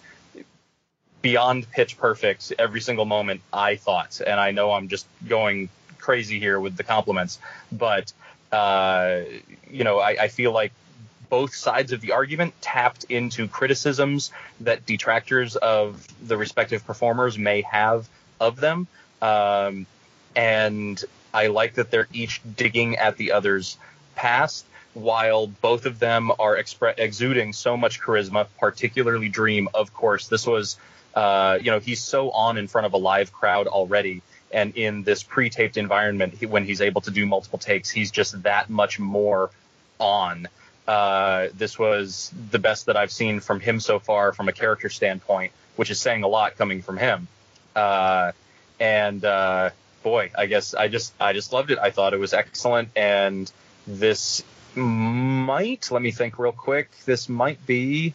[SPEAKER 2] beyond pitch perfect every single moment, I thought. And I know I'm just going crazy here with the compliments, but, uh, you know, I, I feel like both sides of the argument tapped into criticisms that detractors of the respective performers may have of them. Um, and I like that they're each digging at the other's past, while both of them are expre- exuding so much charisma, particularly Dream. Of course, this was, uh, you know, he's so on in front of a live crowd already. And in this pre-taped environment, he, when he's able to do multiple takes, he's just that much more on. Uh, this was the best that I've seen from him so far from a character standpoint, which is saying a lot coming from him. Uh, and, uh, boy, I guess I just, I just loved it. I thought it was excellent. And this might, let me think real quick. This might be,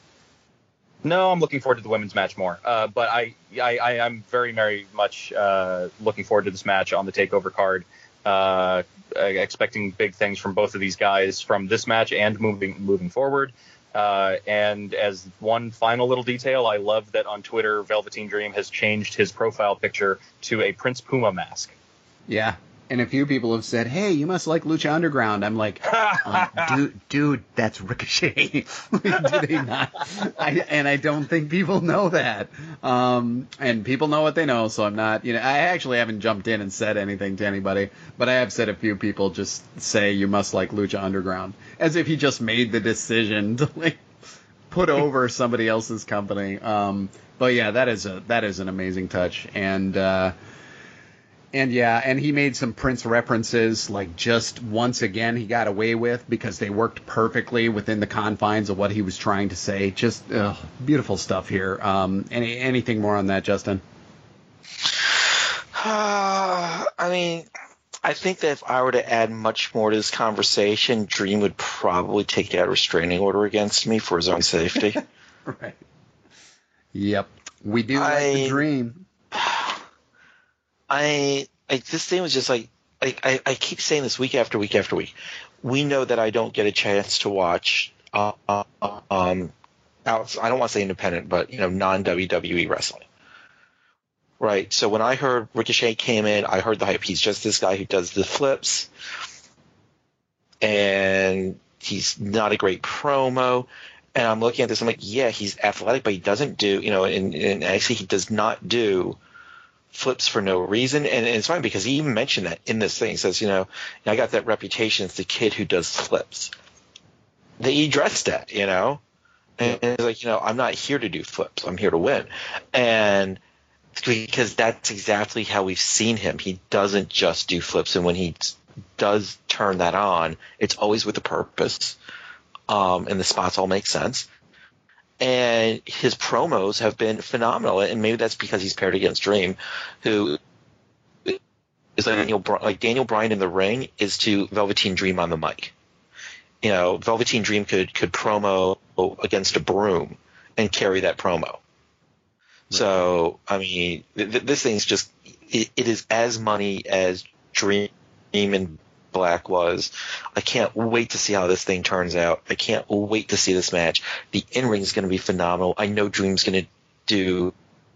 [SPEAKER 2] no, I'm looking forward to the women's match more. Uh, but I, I, I, I'm very, very much uh, looking forward to this match on the TakeOver card. Uh, expecting big things from both of these guys from this match and moving moving forward. Uh, and as one final little detail, I love that on Twitter, Velveteen Dream has changed his profile picture to a Prince Puma mask.
[SPEAKER 1] Yeah, And a few people have said, hey, you must like Lucha Underground. I'm like, um, dude, dude, that's Ricochet. Do they not? I, and I don't think people know that. Um, and people know what they know, so I'm not, you know, I actually haven't jumped in and said anything to anybody, but I have said a few people just say you must like Lucha Underground, as if he just made the decision to, like, put over somebody else's company. Um, but yeah, that is a, that is an amazing touch. And, uh, And yeah, and he made some Prince references, like just once again he got away with because they worked perfectly within the confines of what he was trying to say. Just ugh, beautiful stuff here. Um, any anything more on that, Justin?
[SPEAKER 3] Uh, I mean, I think that if I were to add much more to this conversation, Dream would probably take out a restraining order against me for his own safety.
[SPEAKER 1] Right. Yep. We do
[SPEAKER 3] I,
[SPEAKER 1] like the Dream.
[SPEAKER 3] I like this thing was just like, like I, I keep saying this week after week after week. We know that I don't get a chance to watch uh, um out, I don't want to say independent, but you know, non W W E wrestling. Right. So when I heard Ricochet came in, I heard the hype. He's just this guy who does the flips, and he's not a great promo. And I'm looking at this, I'm like, yeah, he's athletic, but he doesn't do, you know, and, and actually he does not do flips for no reason. And, and it's fine because he even mentioned that in this thing. He says, you know, I got that reputation as the kid who does flips. That he addressed that, you know, and, and it's like, you know, I'm not here to do flips. I'm here to win. And because that's exactly how we've seen him. He doesn't just do flips. And when he does turn that on, it's always with a purpose. Um, and the spots all make sense. And his promos have been phenomenal, and maybe that's because he's paired against Dream, who is like Daniel, like Daniel Bryan in the ring is to Velveteen Dream on the mic. You know, Velveteen Dream could could promo against a broom and carry that promo. Right. So, I mean, th- this thing's just it, it is as money as Dream and Black was. I can't wait to see how this thing turns out. I can't wait to see this match. The in-ring is going to be phenomenal. I know Dream's going to do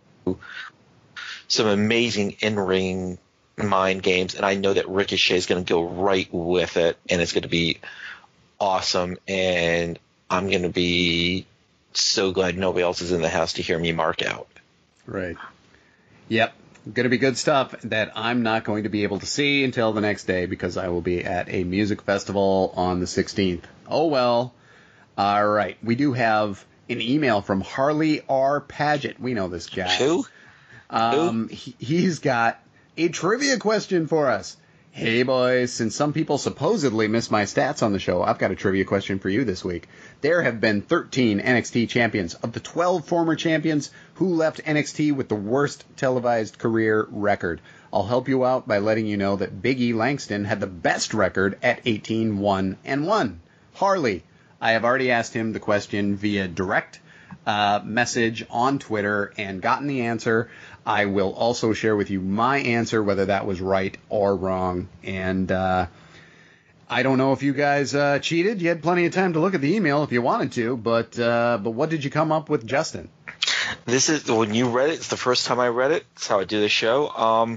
[SPEAKER 3] some amazing in-ring mind games, and I know that Ricochet is going to go right with it, and it's going to be awesome, and I'm going to be so glad nobody else is in the house to hear me mark out.
[SPEAKER 1] Right. Yep. Going to be good stuff that I'm not going to be able to see until the next day because I will be at a music festival on the sixteenth. Oh, well. All right. We do have an email from Harley R. Paget. We know this guy.
[SPEAKER 3] Who?
[SPEAKER 1] Um, Who? He, he's got a trivia question for us. Hey, boys, since some people supposedly miss my stats on the show, I've got a trivia question for you this week. There have been thirteen N X T champions. Of the twelve former champions, who left N X T with the worst televised career record? I'll help you out by letting you know that Big E Langston had the best record at eighteen one and one. Harley, I have already asked him the question via direct uh, message on Twitter and gotten the answer. I will also share with you my answer, whether that was right or wrong. And uh, I don't know if you guys uh, cheated. You had plenty of time to look at the email if you wanted to. But uh, but what did you come up with, Justin?
[SPEAKER 3] This is when you read it. It's the first time I read it. It's how I do the show. Um,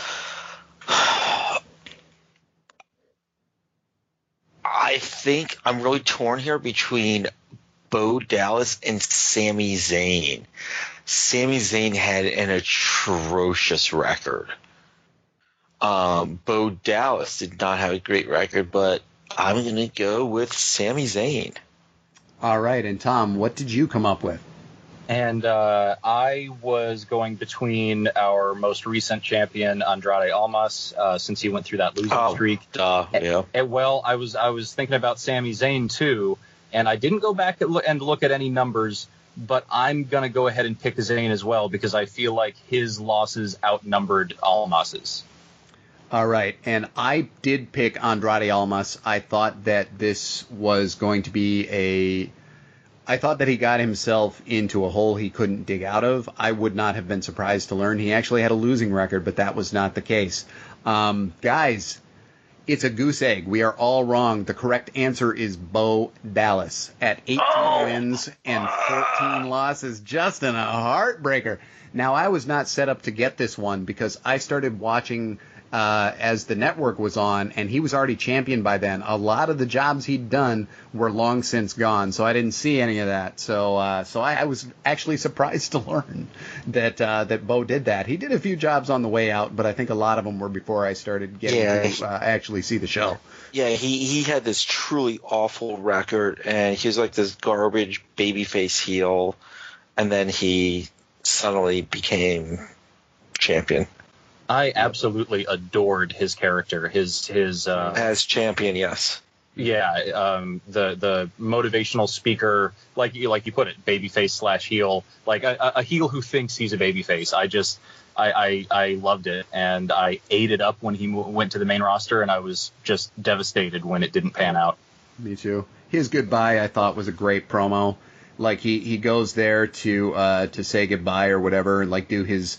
[SPEAKER 3] I think I'm really torn here between Bo Dallas and Sami Zayn. Sami Zayn had an atrocious record. Um, Bo Dallas did not have a great record, but I'm going to go with Sami Zayn.
[SPEAKER 1] All right, and Tom, what did you come up with?
[SPEAKER 2] And uh, I was going between our most recent champion, Andrade Almas, uh, since he went through that losing
[SPEAKER 3] oh,
[SPEAKER 2] streak.
[SPEAKER 3] Duh, yeah.
[SPEAKER 2] And, and, well, I was I was thinking about Sami Zayn too, and I didn't go back and look at any numbers, but I'm going to go ahead and pick Zayn as well because I feel like his losses outnumbered Almas's.
[SPEAKER 1] All right, and I did pick Andrade Almas. I thought that this was going to be a... I thought that he got himself into a hole he couldn't dig out of. I would not have been surprised to learn he actually had a losing record, but that was not the case. Um, guys, it's a goose egg. We are all wrong. The correct answer is Bo Dallas at eighteen oh. wins and fourteen losses. Justin, a heartbreaker. Now, I was not set up to get this one because I started watching uh, as the network was on, and he was already champion by then. A lot of the jobs he'd done were long since gone, so I didn't see any of that. So uh, so I, I was actually surprised to learn that uh, that Bo did that. He did a few jobs on the way out, but I think a lot of them were before I started getting
[SPEAKER 3] Yeah.
[SPEAKER 1] to uh, actually see the show.
[SPEAKER 3] Yeah, he, he had this truly awful record, and he was like this garbage babyface heel, and then he suddenly became champion.
[SPEAKER 2] I absolutely adored his character. His his uh,
[SPEAKER 3] As champion, yes.
[SPEAKER 2] yeah, um, the the motivational speaker, like you like you put it, babyface slash heel, like a, a heel who thinks he's a babyface. I just I, I I loved it, and I ate it up when he mo- went to the main roster, and I was just devastated when it didn't pan out.
[SPEAKER 1] Me too. His goodbye, I thought, was a great promo. Like he, he goes there to uh, to say goodbye or whatever, and like do his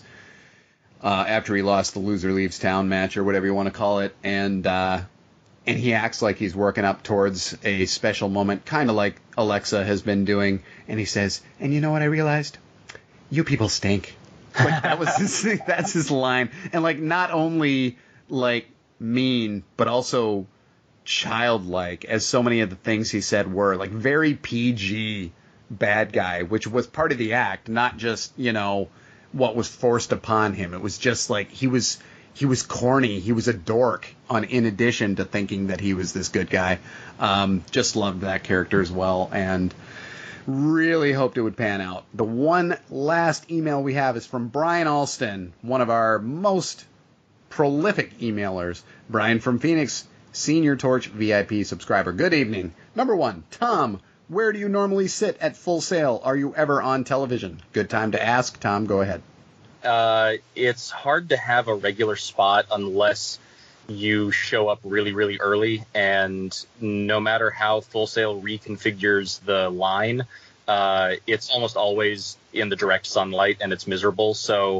[SPEAKER 1] uh, after he lost the loser leaves town match or whatever you want to call it, and uh, and he acts like he's working up towards a special moment, kind of like Alexa has been doing. And he says, "And you know what I realized? You people stink." Like that was his, that's his line, and like not only like mean, but also childlike, as so many of the things he said were, like very P G bad guy, which was part of the act, not just, you know, what was forced upon him. It was just like he was he was corny, he was a dork, on in addition to thinking that he was this good guy. Um, just loved that character as well, and really hoped it would pan out. The one last email we have is from Brian Alston, one of our most prolific emailers. Brian from Phoenix, Senior Torch V I P subscriber. Good evening. Number one, Tom, where do you normally sit at Full Sail? Are you ever on television? Good time to ask. Tom, go ahead.
[SPEAKER 2] Uh, it's hard to have a regular spot unless you show up really, really early, and no matter how Full Sail reconfigures the line, uh, it's almost always in the direct sunlight, and it's miserable. So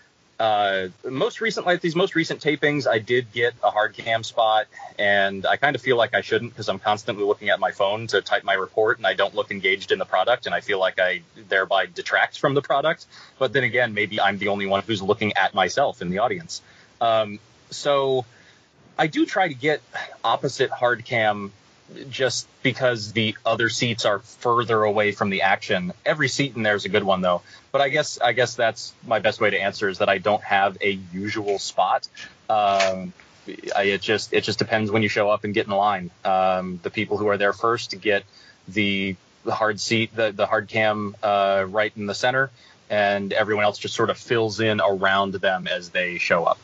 [SPEAKER 2] uh, most recently, at these most recent tapings, I did get a hard cam spot, and I kind of feel like I shouldn't, because I'm constantly looking at my phone to type my report, and I don't look engaged in the product, and I feel like I thereby detract from the product. But then again, maybe I'm the only one who's looking at myself in the audience. Um, so I do try to get opposite hard cam just because the other seats are further away from the action. Every seat in there is a good one, though. But I guess I guess that's my best way to answer, is that I don't have a usual spot. Um, I, it just it just depends when you show up and get in line. Um, the people who are there first get the, the hard seat, the, the hard cam uh, right in the center, and everyone else just sort of fills in around them as they show up.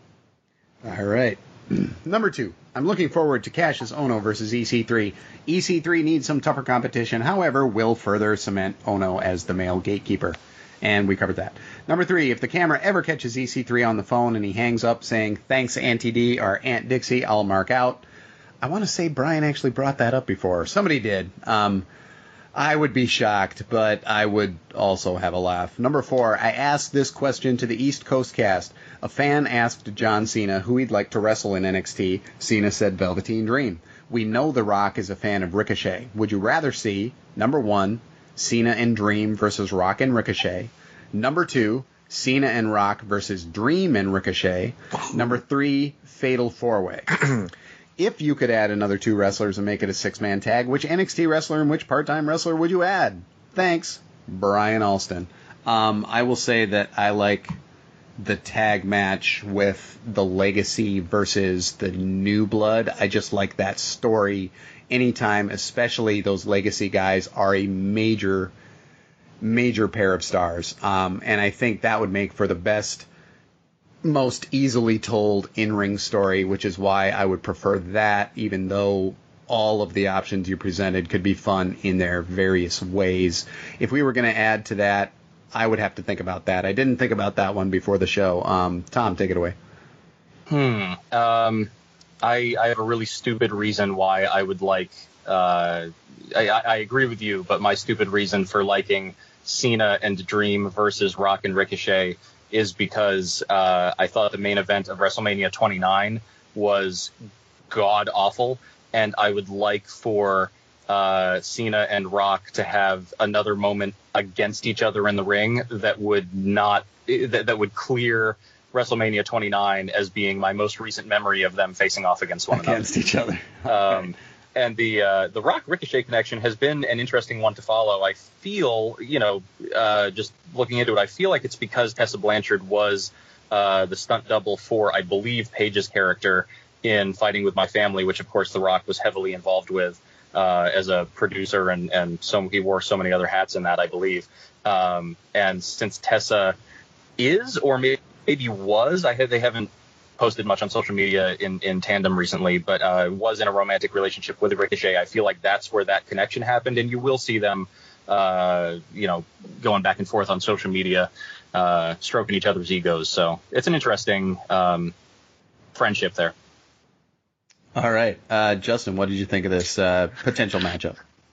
[SPEAKER 1] All right. Number two, I'm looking forward to Cassius Ono versus E C three. E C three needs some tougher competition, however, will further cement Ono as the male gatekeeper. And we covered that. Number three, if the camera ever catches E C three on the phone and he hangs up saying, "Thanks, Auntie D," or "Aunt Dixie," I'll mark out. I want to say Brian actually brought that up before. Somebody did. Um, I would be shocked, but I would also have a laugh. Number four, I asked this question to the East Coast cast. A fan asked John Cena who he'd like to wrestle in N X T. Cena said Velveteen Dream. We know The Rock is a fan of Ricochet. Would you rather see, number one, Cena and Dream versus Rock and Ricochet? Number two, Cena and Rock versus Dream and Ricochet? Number three, Fatal four-way. If you could add another two wrestlers and make it a six-man tag, which N X T wrestler and which part-time wrestler would you add? Thanks, Brian Alston. Um, I will say that I like the tag match with the Legacy versus the New Blood. I just like that story anytime, especially those Legacy guys are a major, major pair of stars. Um, and I think that would make for the best, most easily told in-ring story, which is why I would prefer that, even though all of the options you presented could be fun in their various ways. If we were going to add to that, I would have to think about that. I didn't think about that one before the show. Um, Tom, take it away.
[SPEAKER 2] Hmm. Um, I, I have a really stupid reason why I would like... Uh, I, I agree with you, but my stupid reason for liking Cena and Dream versus Rock and Ricochet is because uh, I thought the main event of WrestleMania twenty-nine was god-awful, and I would like for uh, Cena and Rock to have another moment against each other in the ring that would not that, that would clear WrestleMania twenty-nine as being my most recent memory of them facing off against one
[SPEAKER 1] against
[SPEAKER 2] another.
[SPEAKER 1] each other.
[SPEAKER 2] Um, and the uh, the Rock Ricochet connection has been an interesting one to follow. I feel, you know, uh, just looking into it, I feel like it's because Tessa Blanchard was uh, the stunt double for, I believe, Paige's character in Fighting With My Family, which, of course, The Rock was heavily involved with uh, as a producer, and, and so he wore so many other hats in that, I believe. Um, and since Tessa is, or maybe, maybe was, I have, they haven't posted much on social media in, in tandem recently, but uh, was in a romantic relationship with Ricochet. I feel like that's where that connection happened, and you will see them, uh, you know, going back and forth on social media, uh, stroking each other's egos. So it's an interesting um, friendship there.
[SPEAKER 1] All right, uh, Justin, what did you think of this uh, potential matchup?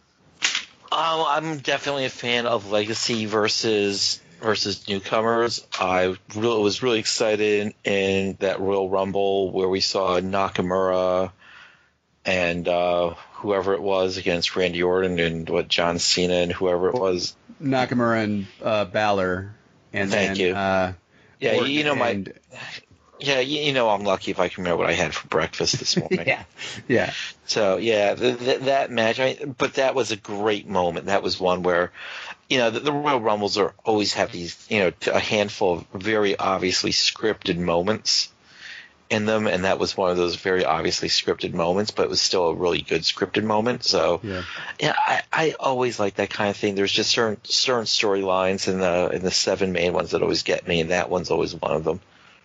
[SPEAKER 3] Um, I'm definitely a fan of Legacy versus versus newcomers. I really, was really excited in that Royal Rumble where we saw Nakamura and uh, whoever it was against Randy Orton and what John Cena and whoever it was.
[SPEAKER 1] Nakamura and uh, Balor. And
[SPEAKER 3] Thank
[SPEAKER 1] then,
[SPEAKER 3] you.
[SPEAKER 1] Uh,
[SPEAKER 3] yeah,
[SPEAKER 1] Orton
[SPEAKER 3] you know my.
[SPEAKER 1] and,
[SPEAKER 3] Yeah, you, you know I'm lucky if I can remember what I had for breakfast this morning.
[SPEAKER 1] yeah, yeah.
[SPEAKER 3] So yeah, th- th- that match. I mean, but that was a great moment. That was one where, you know, the, the Royal Rumbles are always have these, you know, a handful of very obviously scripted moments in them, and that was one of those very obviously scripted moments, but it was still a really good scripted moment. So
[SPEAKER 1] Yeah,
[SPEAKER 3] yeah, I, I always like that kind of thing. There's just certain certain storylines in the in the seven main ones that always get me, and that one's always one of them.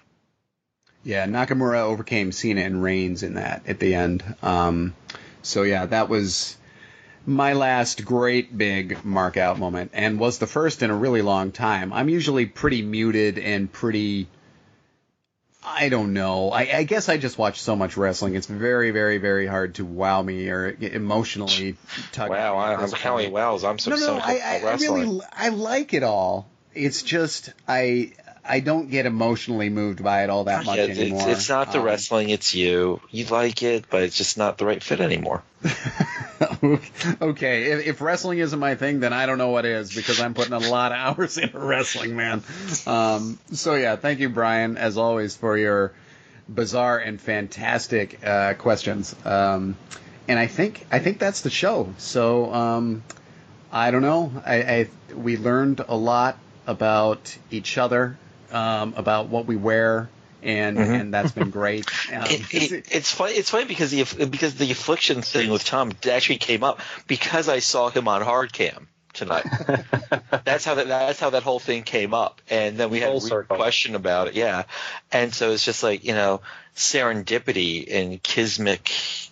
[SPEAKER 1] Yeah, Nakamura overcame Cena and Reigns in that at the end. Um, so yeah, that was my last great big mark out moment, and was the first in a really long time. I'm usually pretty muted and pretty, I don't know. I, I guess I just watch so much wrestling. It's very, very, very hard to wow me or emotionally touch.
[SPEAKER 3] Wow,
[SPEAKER 1] me at
[SPEAKER 3] I,
[SPEAKER 1] this
[SPEAKER 3] I'm counting
[SPEAKER 1] point.
[SPEAKER 3] wows. I'm so
[SPEAKER 1] No, no,
[SPEAKER 3] cynical
[SPEAKER 1] I,
[SPEAKER 3] about
[SPEAKER 1] I, I
[SPEAKER 3] wrestling.
[SPEAKER 1] really, I like it all. It's just I. I don't get emotionally moved by it all that much
[SPEAKER 3] Yeah, it's,
[SPEAKER 1] anymore.
[SPEAKER 3] it's not the
[SPEAKER 1] Um,
[SPEAKER 3] wrestling, it's you. You like it, but it's just not the right fit anymore.
[SPEAKER 1] Okay, if, if wrestling isn't my thing, then I don't know what is, because I'm putting a lot of hours into wrestling, man. Um, so yeah, thank you, Brian, as always, for your bizarre and fantastic uh, questions. Um, and I think I think that's the show. So um, I don't know. I, I we learned a lot about each other. Um, about what we wear, and
[SPEAKER 3] Mm-hmm.
[SPEAKER 1] and that's been great. Um,
[SPEAKER 3] It, it, it's funny. It's funny because the because the affliction thing with Tom actually came up because I saw him on Hardcam tonight. that's how that that's how that whole thing came up, and then we had
[SPEAKER 2] Full
[SPEAKER 3] a
[SPEAKER 2] circle.
[SPEAKER 3] question about it. Yeah, and so it's just like, you know, serendipity and kismic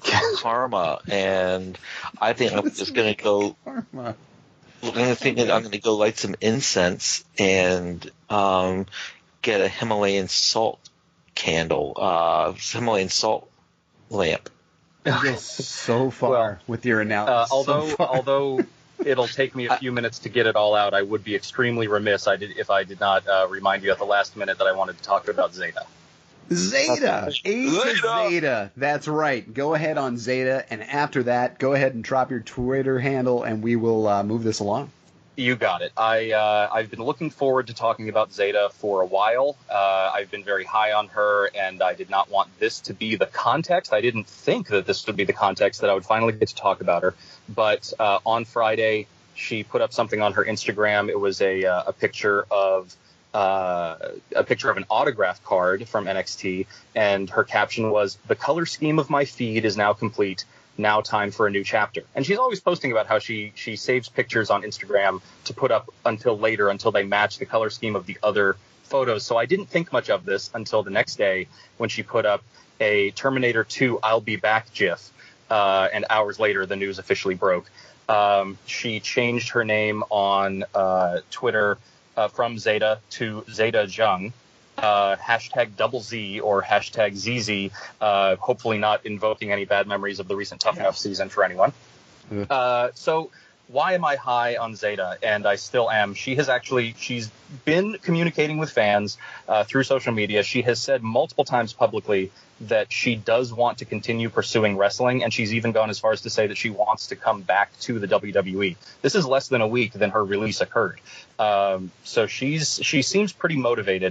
[SPEAKER 3] karma, and I think I'm just gonna go.
[SPEAKER 1] Karma.
[SPEAKER 3] I think that I'm going to go light some incense and um, get a Himalayan salt candle, uh, Himalayan salt lamp.
[SPEAKER 1] You're so far
[SPEAKER 2] Well,
[SPEAKER 1] with your
[SPEAKER 2] Uh,
[SPEAKER 1] analysis.
[SPEAKER 2] although
[SPEAKER 1] so far.
[SPEAKER 2] although it'll take me a few minutes to get it all out, I would be extremely remiss I did, if I did not uh, remind you at the last minute that I wanted to talk about Zeta.
[SPEAKER 1] Zeta, A to
[SPEAKER 3] Zeta.
[SPEAKER 1] Zeta. That's right. Go ahead on Zeta, and after that, go ahead and drop your Twitter handle, and we will uh, move this along.
[SPEAKER 2] You got it. I, uh, I've been looking forward to talking about Zeta for a while. Uh, I've been very high on her, and I did not want this to be the context. I didn't think that this would be the context that I would finally get to talk about her. But uh, on Friday, she put up something on her Instagram. It was a, uh, a picture of uh, a picture of an autograph card from N X T, and her caption was, "The color scheme of my feed is now complete. Now time for a new chapter." And she's always posting about how she she saves pictures on Instagram to put up until later, until they match the color scheme of the other photos. So I didn't think much of this until the next day when she put up a Terminator two I'll Be Back gif, uh, and hours later the news officially broke. Um, she changed her name on uh, Twitter uh, from Zeta to Zeta Jung. Uh, hashtag double Z or hashtag Z Z, uh, hopefully not invoking any bad memories of the recent Tough Enough season for anyone.
[SPEAKER 1] Yeah.
[SPEAKER 2] Uh, so why am I high on Zeta? And I still am. She has actually, she's been communicating with fans uh, through social media. She has said multiple times publicly that she does want to continue pursuing wrestling, and she's even gone as far as to say that she wants to come back to the W W E. This is less than a week than her release occurred. Um, so she's she seems pretty motivated.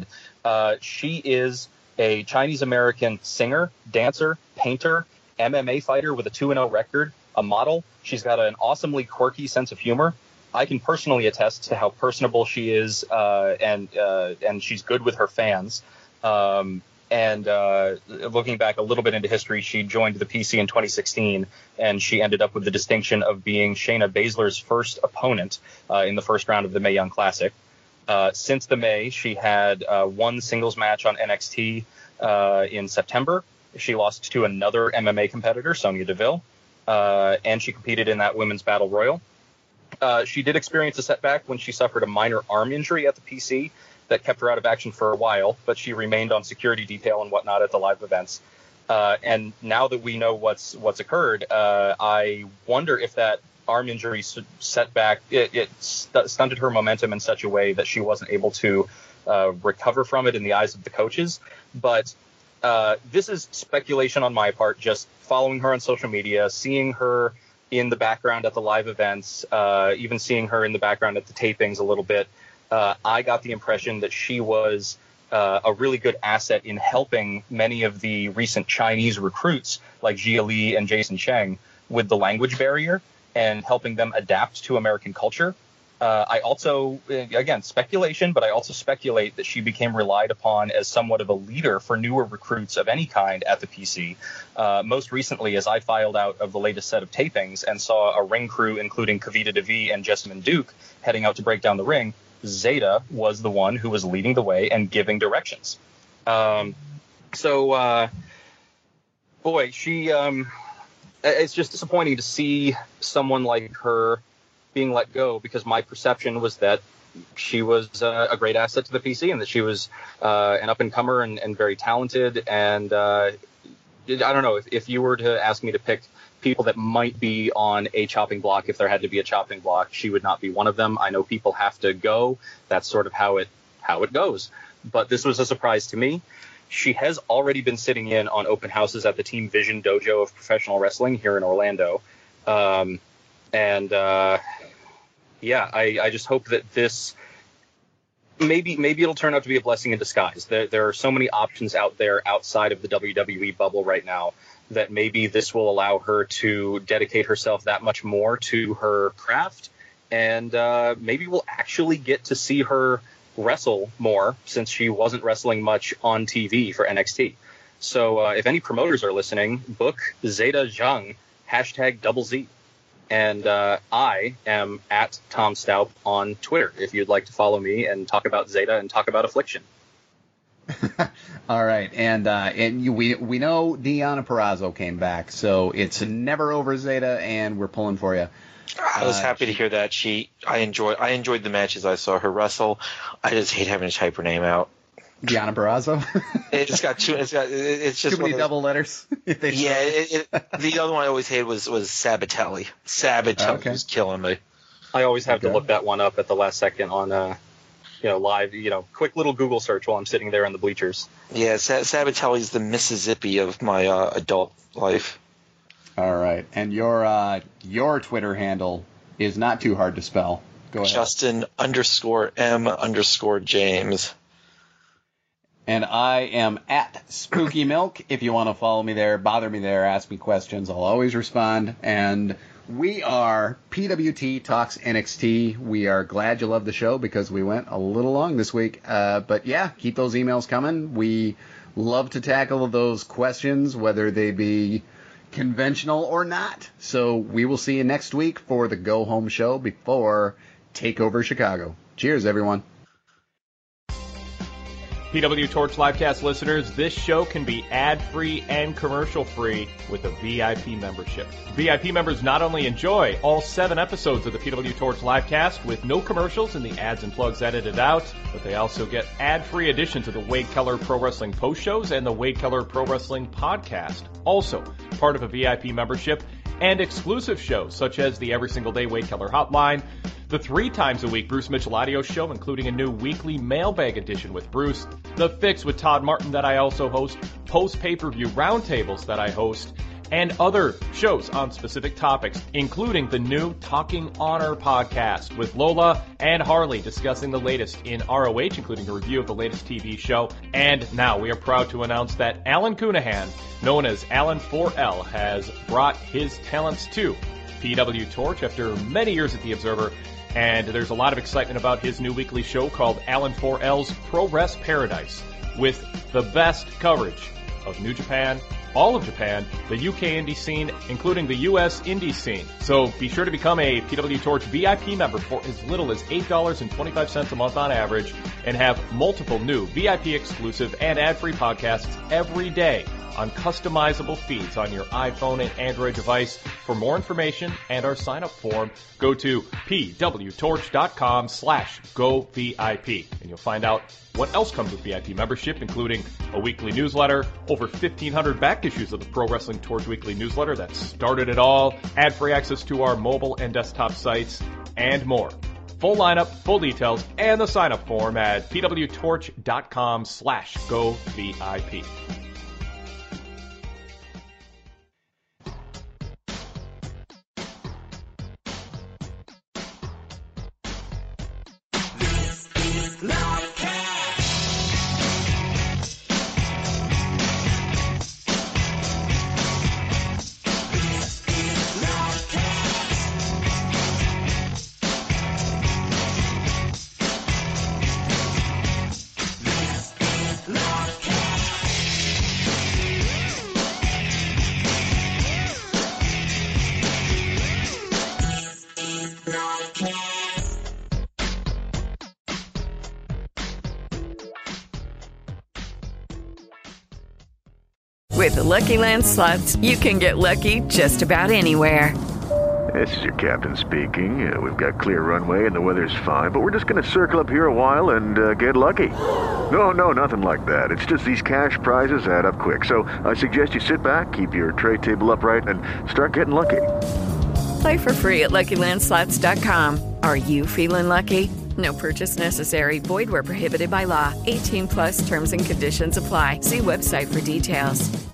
[SPEAKER 2] Uh, she is a Chinese-American singer, dancer, painter, M M A fighter with a two and oh record, a model. She's got an awesomely quirky sense of humor. I can personally attest to how personable she is, uh, and uh, and she's good with her fans. Um, and uh, looking back a little bit into history, she joined the P C in twenty sixteen, and she ended up with the distinction of being Shayna Baszler's first opponent uh, in the first round of the Mae Young Classic. Uh, since the May, she had uh, one singles match on N X T uh, in September. She lost to another M M A competitor, Sonya Deville, uh, and she competed in that women's battle royal. Uh, she did experience a setback when she suffered a minor arm injury at the P C that kept her out of action for a while, but she remained on security detail and whatnot at the live events. Uh, and now that we know what's what's occurred, uh, I wonder if that arm injury setback it, it st- stunted her momentum in such a way that she wasn't able to uh, recover from it in the eyes of the coaches. But uh, this is speculation on my part, just following her on social media, seeing her in the background at the live events, uh, even seeing her in the background at the tapings a little bit. Uh, I got the impression that she was uh, a really good asset in helping many of the recent Chinese recruits like Jia Li and Jason Cheng with the language barrier and helping them adapt to American culture. Uh, I also, again, speculation, but I also speculate that she became relied upon as somewhat of a leader for newer recruits of any kind at the P C. Uh, most recently, as I filed out of the latest set of tapings and saw a ring crew, including Kavita Devi and Jessamine Duke, heading out to break down the ring, Zeta was the one who was leading the way and giving directions. Um, so, uh, boy, she, um, it's just disappointing to see someone like her being let go, because my perception was that she was uh, a great asset to the P C and that she was uh, an up-and-comer and, and very talented. And uh, I don't know, if, if you were to ask me to pick people that might be on a chopping block, if there had to be a chopping block, she would not be one of them. I know people have to go. That's sort of how it how it goes. But this was a surprise to me. She has already been sitting in on open houses at the Team Vision Dojo of Professional Wrestling here in Orlando. Um, and... Uh, Yeah, I, I just hope that this maybe maybe it'll turn out to be a blessing in disguise. There, there are so many options out there outside of the W W E bubble right now that maybe this will allow her to dedicate herself that much more to her craft. And uh, maybe we'll actually get to see her wrestle more, since she wasn't wrestling much on T V for N X T. So uh, if any promoters are listening, book Zeta Zhang, hashtag double Z. And uh, I am at Tom Staup on Twitter, if you'd like to follow me and talk about Zeta and talk about Affliction.
[SPEAKER 1] All right, and uh, and you, we we know Deonna Purrazzo came back, so it's never over, Zeta, and we're pulling for you.
[SPEAKER 3] I was
[SPEAKER 1] uh,
[SPEAKER 3] happy to hear that. She, I enjoyed, I enjoyed the matches I saw her wrestle. I just hate having to type her name out.
[SPEAKER 1] Deonna Purrazzo.
[SPEAKER 3] It's got too. It's got. It's just
[SPEAKER 1] too many
[SPEAKER 3] those,
[SPEAKER 1] double letters.
[SPEAKER 3] Yeah. It, it, the other one I always hated was was Sabatelli. Sabatelli
[SPEAKER 1] okay.
[SPEAKER 3] was killing me.
[SPEAKER 2] I always have
[SPEAKER 1] okay.
[SPEAKER 2] to look that one up at the last second on, uh, you know, live. You know, quick little Google search while I'm sitting there in the bleachers.
[SPEAKER 3] Yeah, Sa- Sabatelli's the Mississippi of my uh, adult life.
[SPEAKER 1] All right, and your uh, your Twitter handle is not too hard to spell. Go ahead.
[SPEAKER 3] Justin underscore M underscore James.
[SPEAKER 1] And I am at Spooky Milk. If you want to follow me there, bother me there, ask me questions, I'll always respond. And we are P W T Talks N X T. We are glad you love the show because we went a little long this week. Uh, but yeah, keep those emails coming. We love to tackle those questions, whether they be conventional or not. So we will see you next week for the Go Home show before Takeover Chicago. Cheers, everyone.
[SPEAKER 6] P W Torch Livecast listeners, this show can be ad-free and commercial-free with a V I P membership. V I P members not only enjoy all seven episodes of the P W Torch Livecast with no commercials and the ads and plugs edited out, but they also get ad-free editions of the Wade Keller Pro Wrestling post shows and the Wade Keller Pro Wrestling podcast. Also, part of a V I P membership and exclusive shows such as the Every Single Day Wade Keller Hotline, the three times a week Bruce Mitchell audio show, including a new weekly mailbag edition with Bruce, The Fix with Todd Martin that I also host, post pay-per-view roundtables that I host, and other shows on specific topics, including the new Talking Honor podcast with Lola and Harley discussing the latest in R O H, including a review of the latest T V show. And now we are proud to announce that Alan Cunahan, known as Alan four L, has brought his talents to P W Torch after many years at The Observer. And there's a lot of excitement about his new weekly show called Alan four L's Pro Wrest Paradise, with the best coverage of New Japan, all of Japan, the U K indie scene, including the U S indie scene. So be sure to become a P W Torch V I P member for as little as eight dollars and twenty-five cents a month on average, and have multiple new V I P exclusive and ad-free podcasts every day on customizable feeds on your iPhone and Android device. For more information and our sign-up form, go to pwtorch.com slash go VIP, and you'll find out what else comes with V I P membership, including a weekly newsletter, over fifteen hundred back issues of the Pro Wrestling Torch weekly newsletter that started it all, ad-free access to our mobile and desktop sites, and more. Full lineup, full details, and the sign-up form at pwtorch.com slash go VIP.
[SPEAKER 7] With the Lucky Land Slots, you can get lucky just about anywhere.
[SPEAKER 8] This is your captain speaking. Uh, we've got clear runway and the weather's fine, but we're just going to circle up here a while and uh, get lucky. No, no, nothing like that. It's just these cash prizes add up quick. So I suggest you sit back, keep your tray table upright, and start getting lucky.
[SPEAKER 7] Play for free at lucky land slots dot com. Are you feeling lucky? No purchase necessary. Void where prohibited by law. eighteen plus terms and conditions apply. See website for details.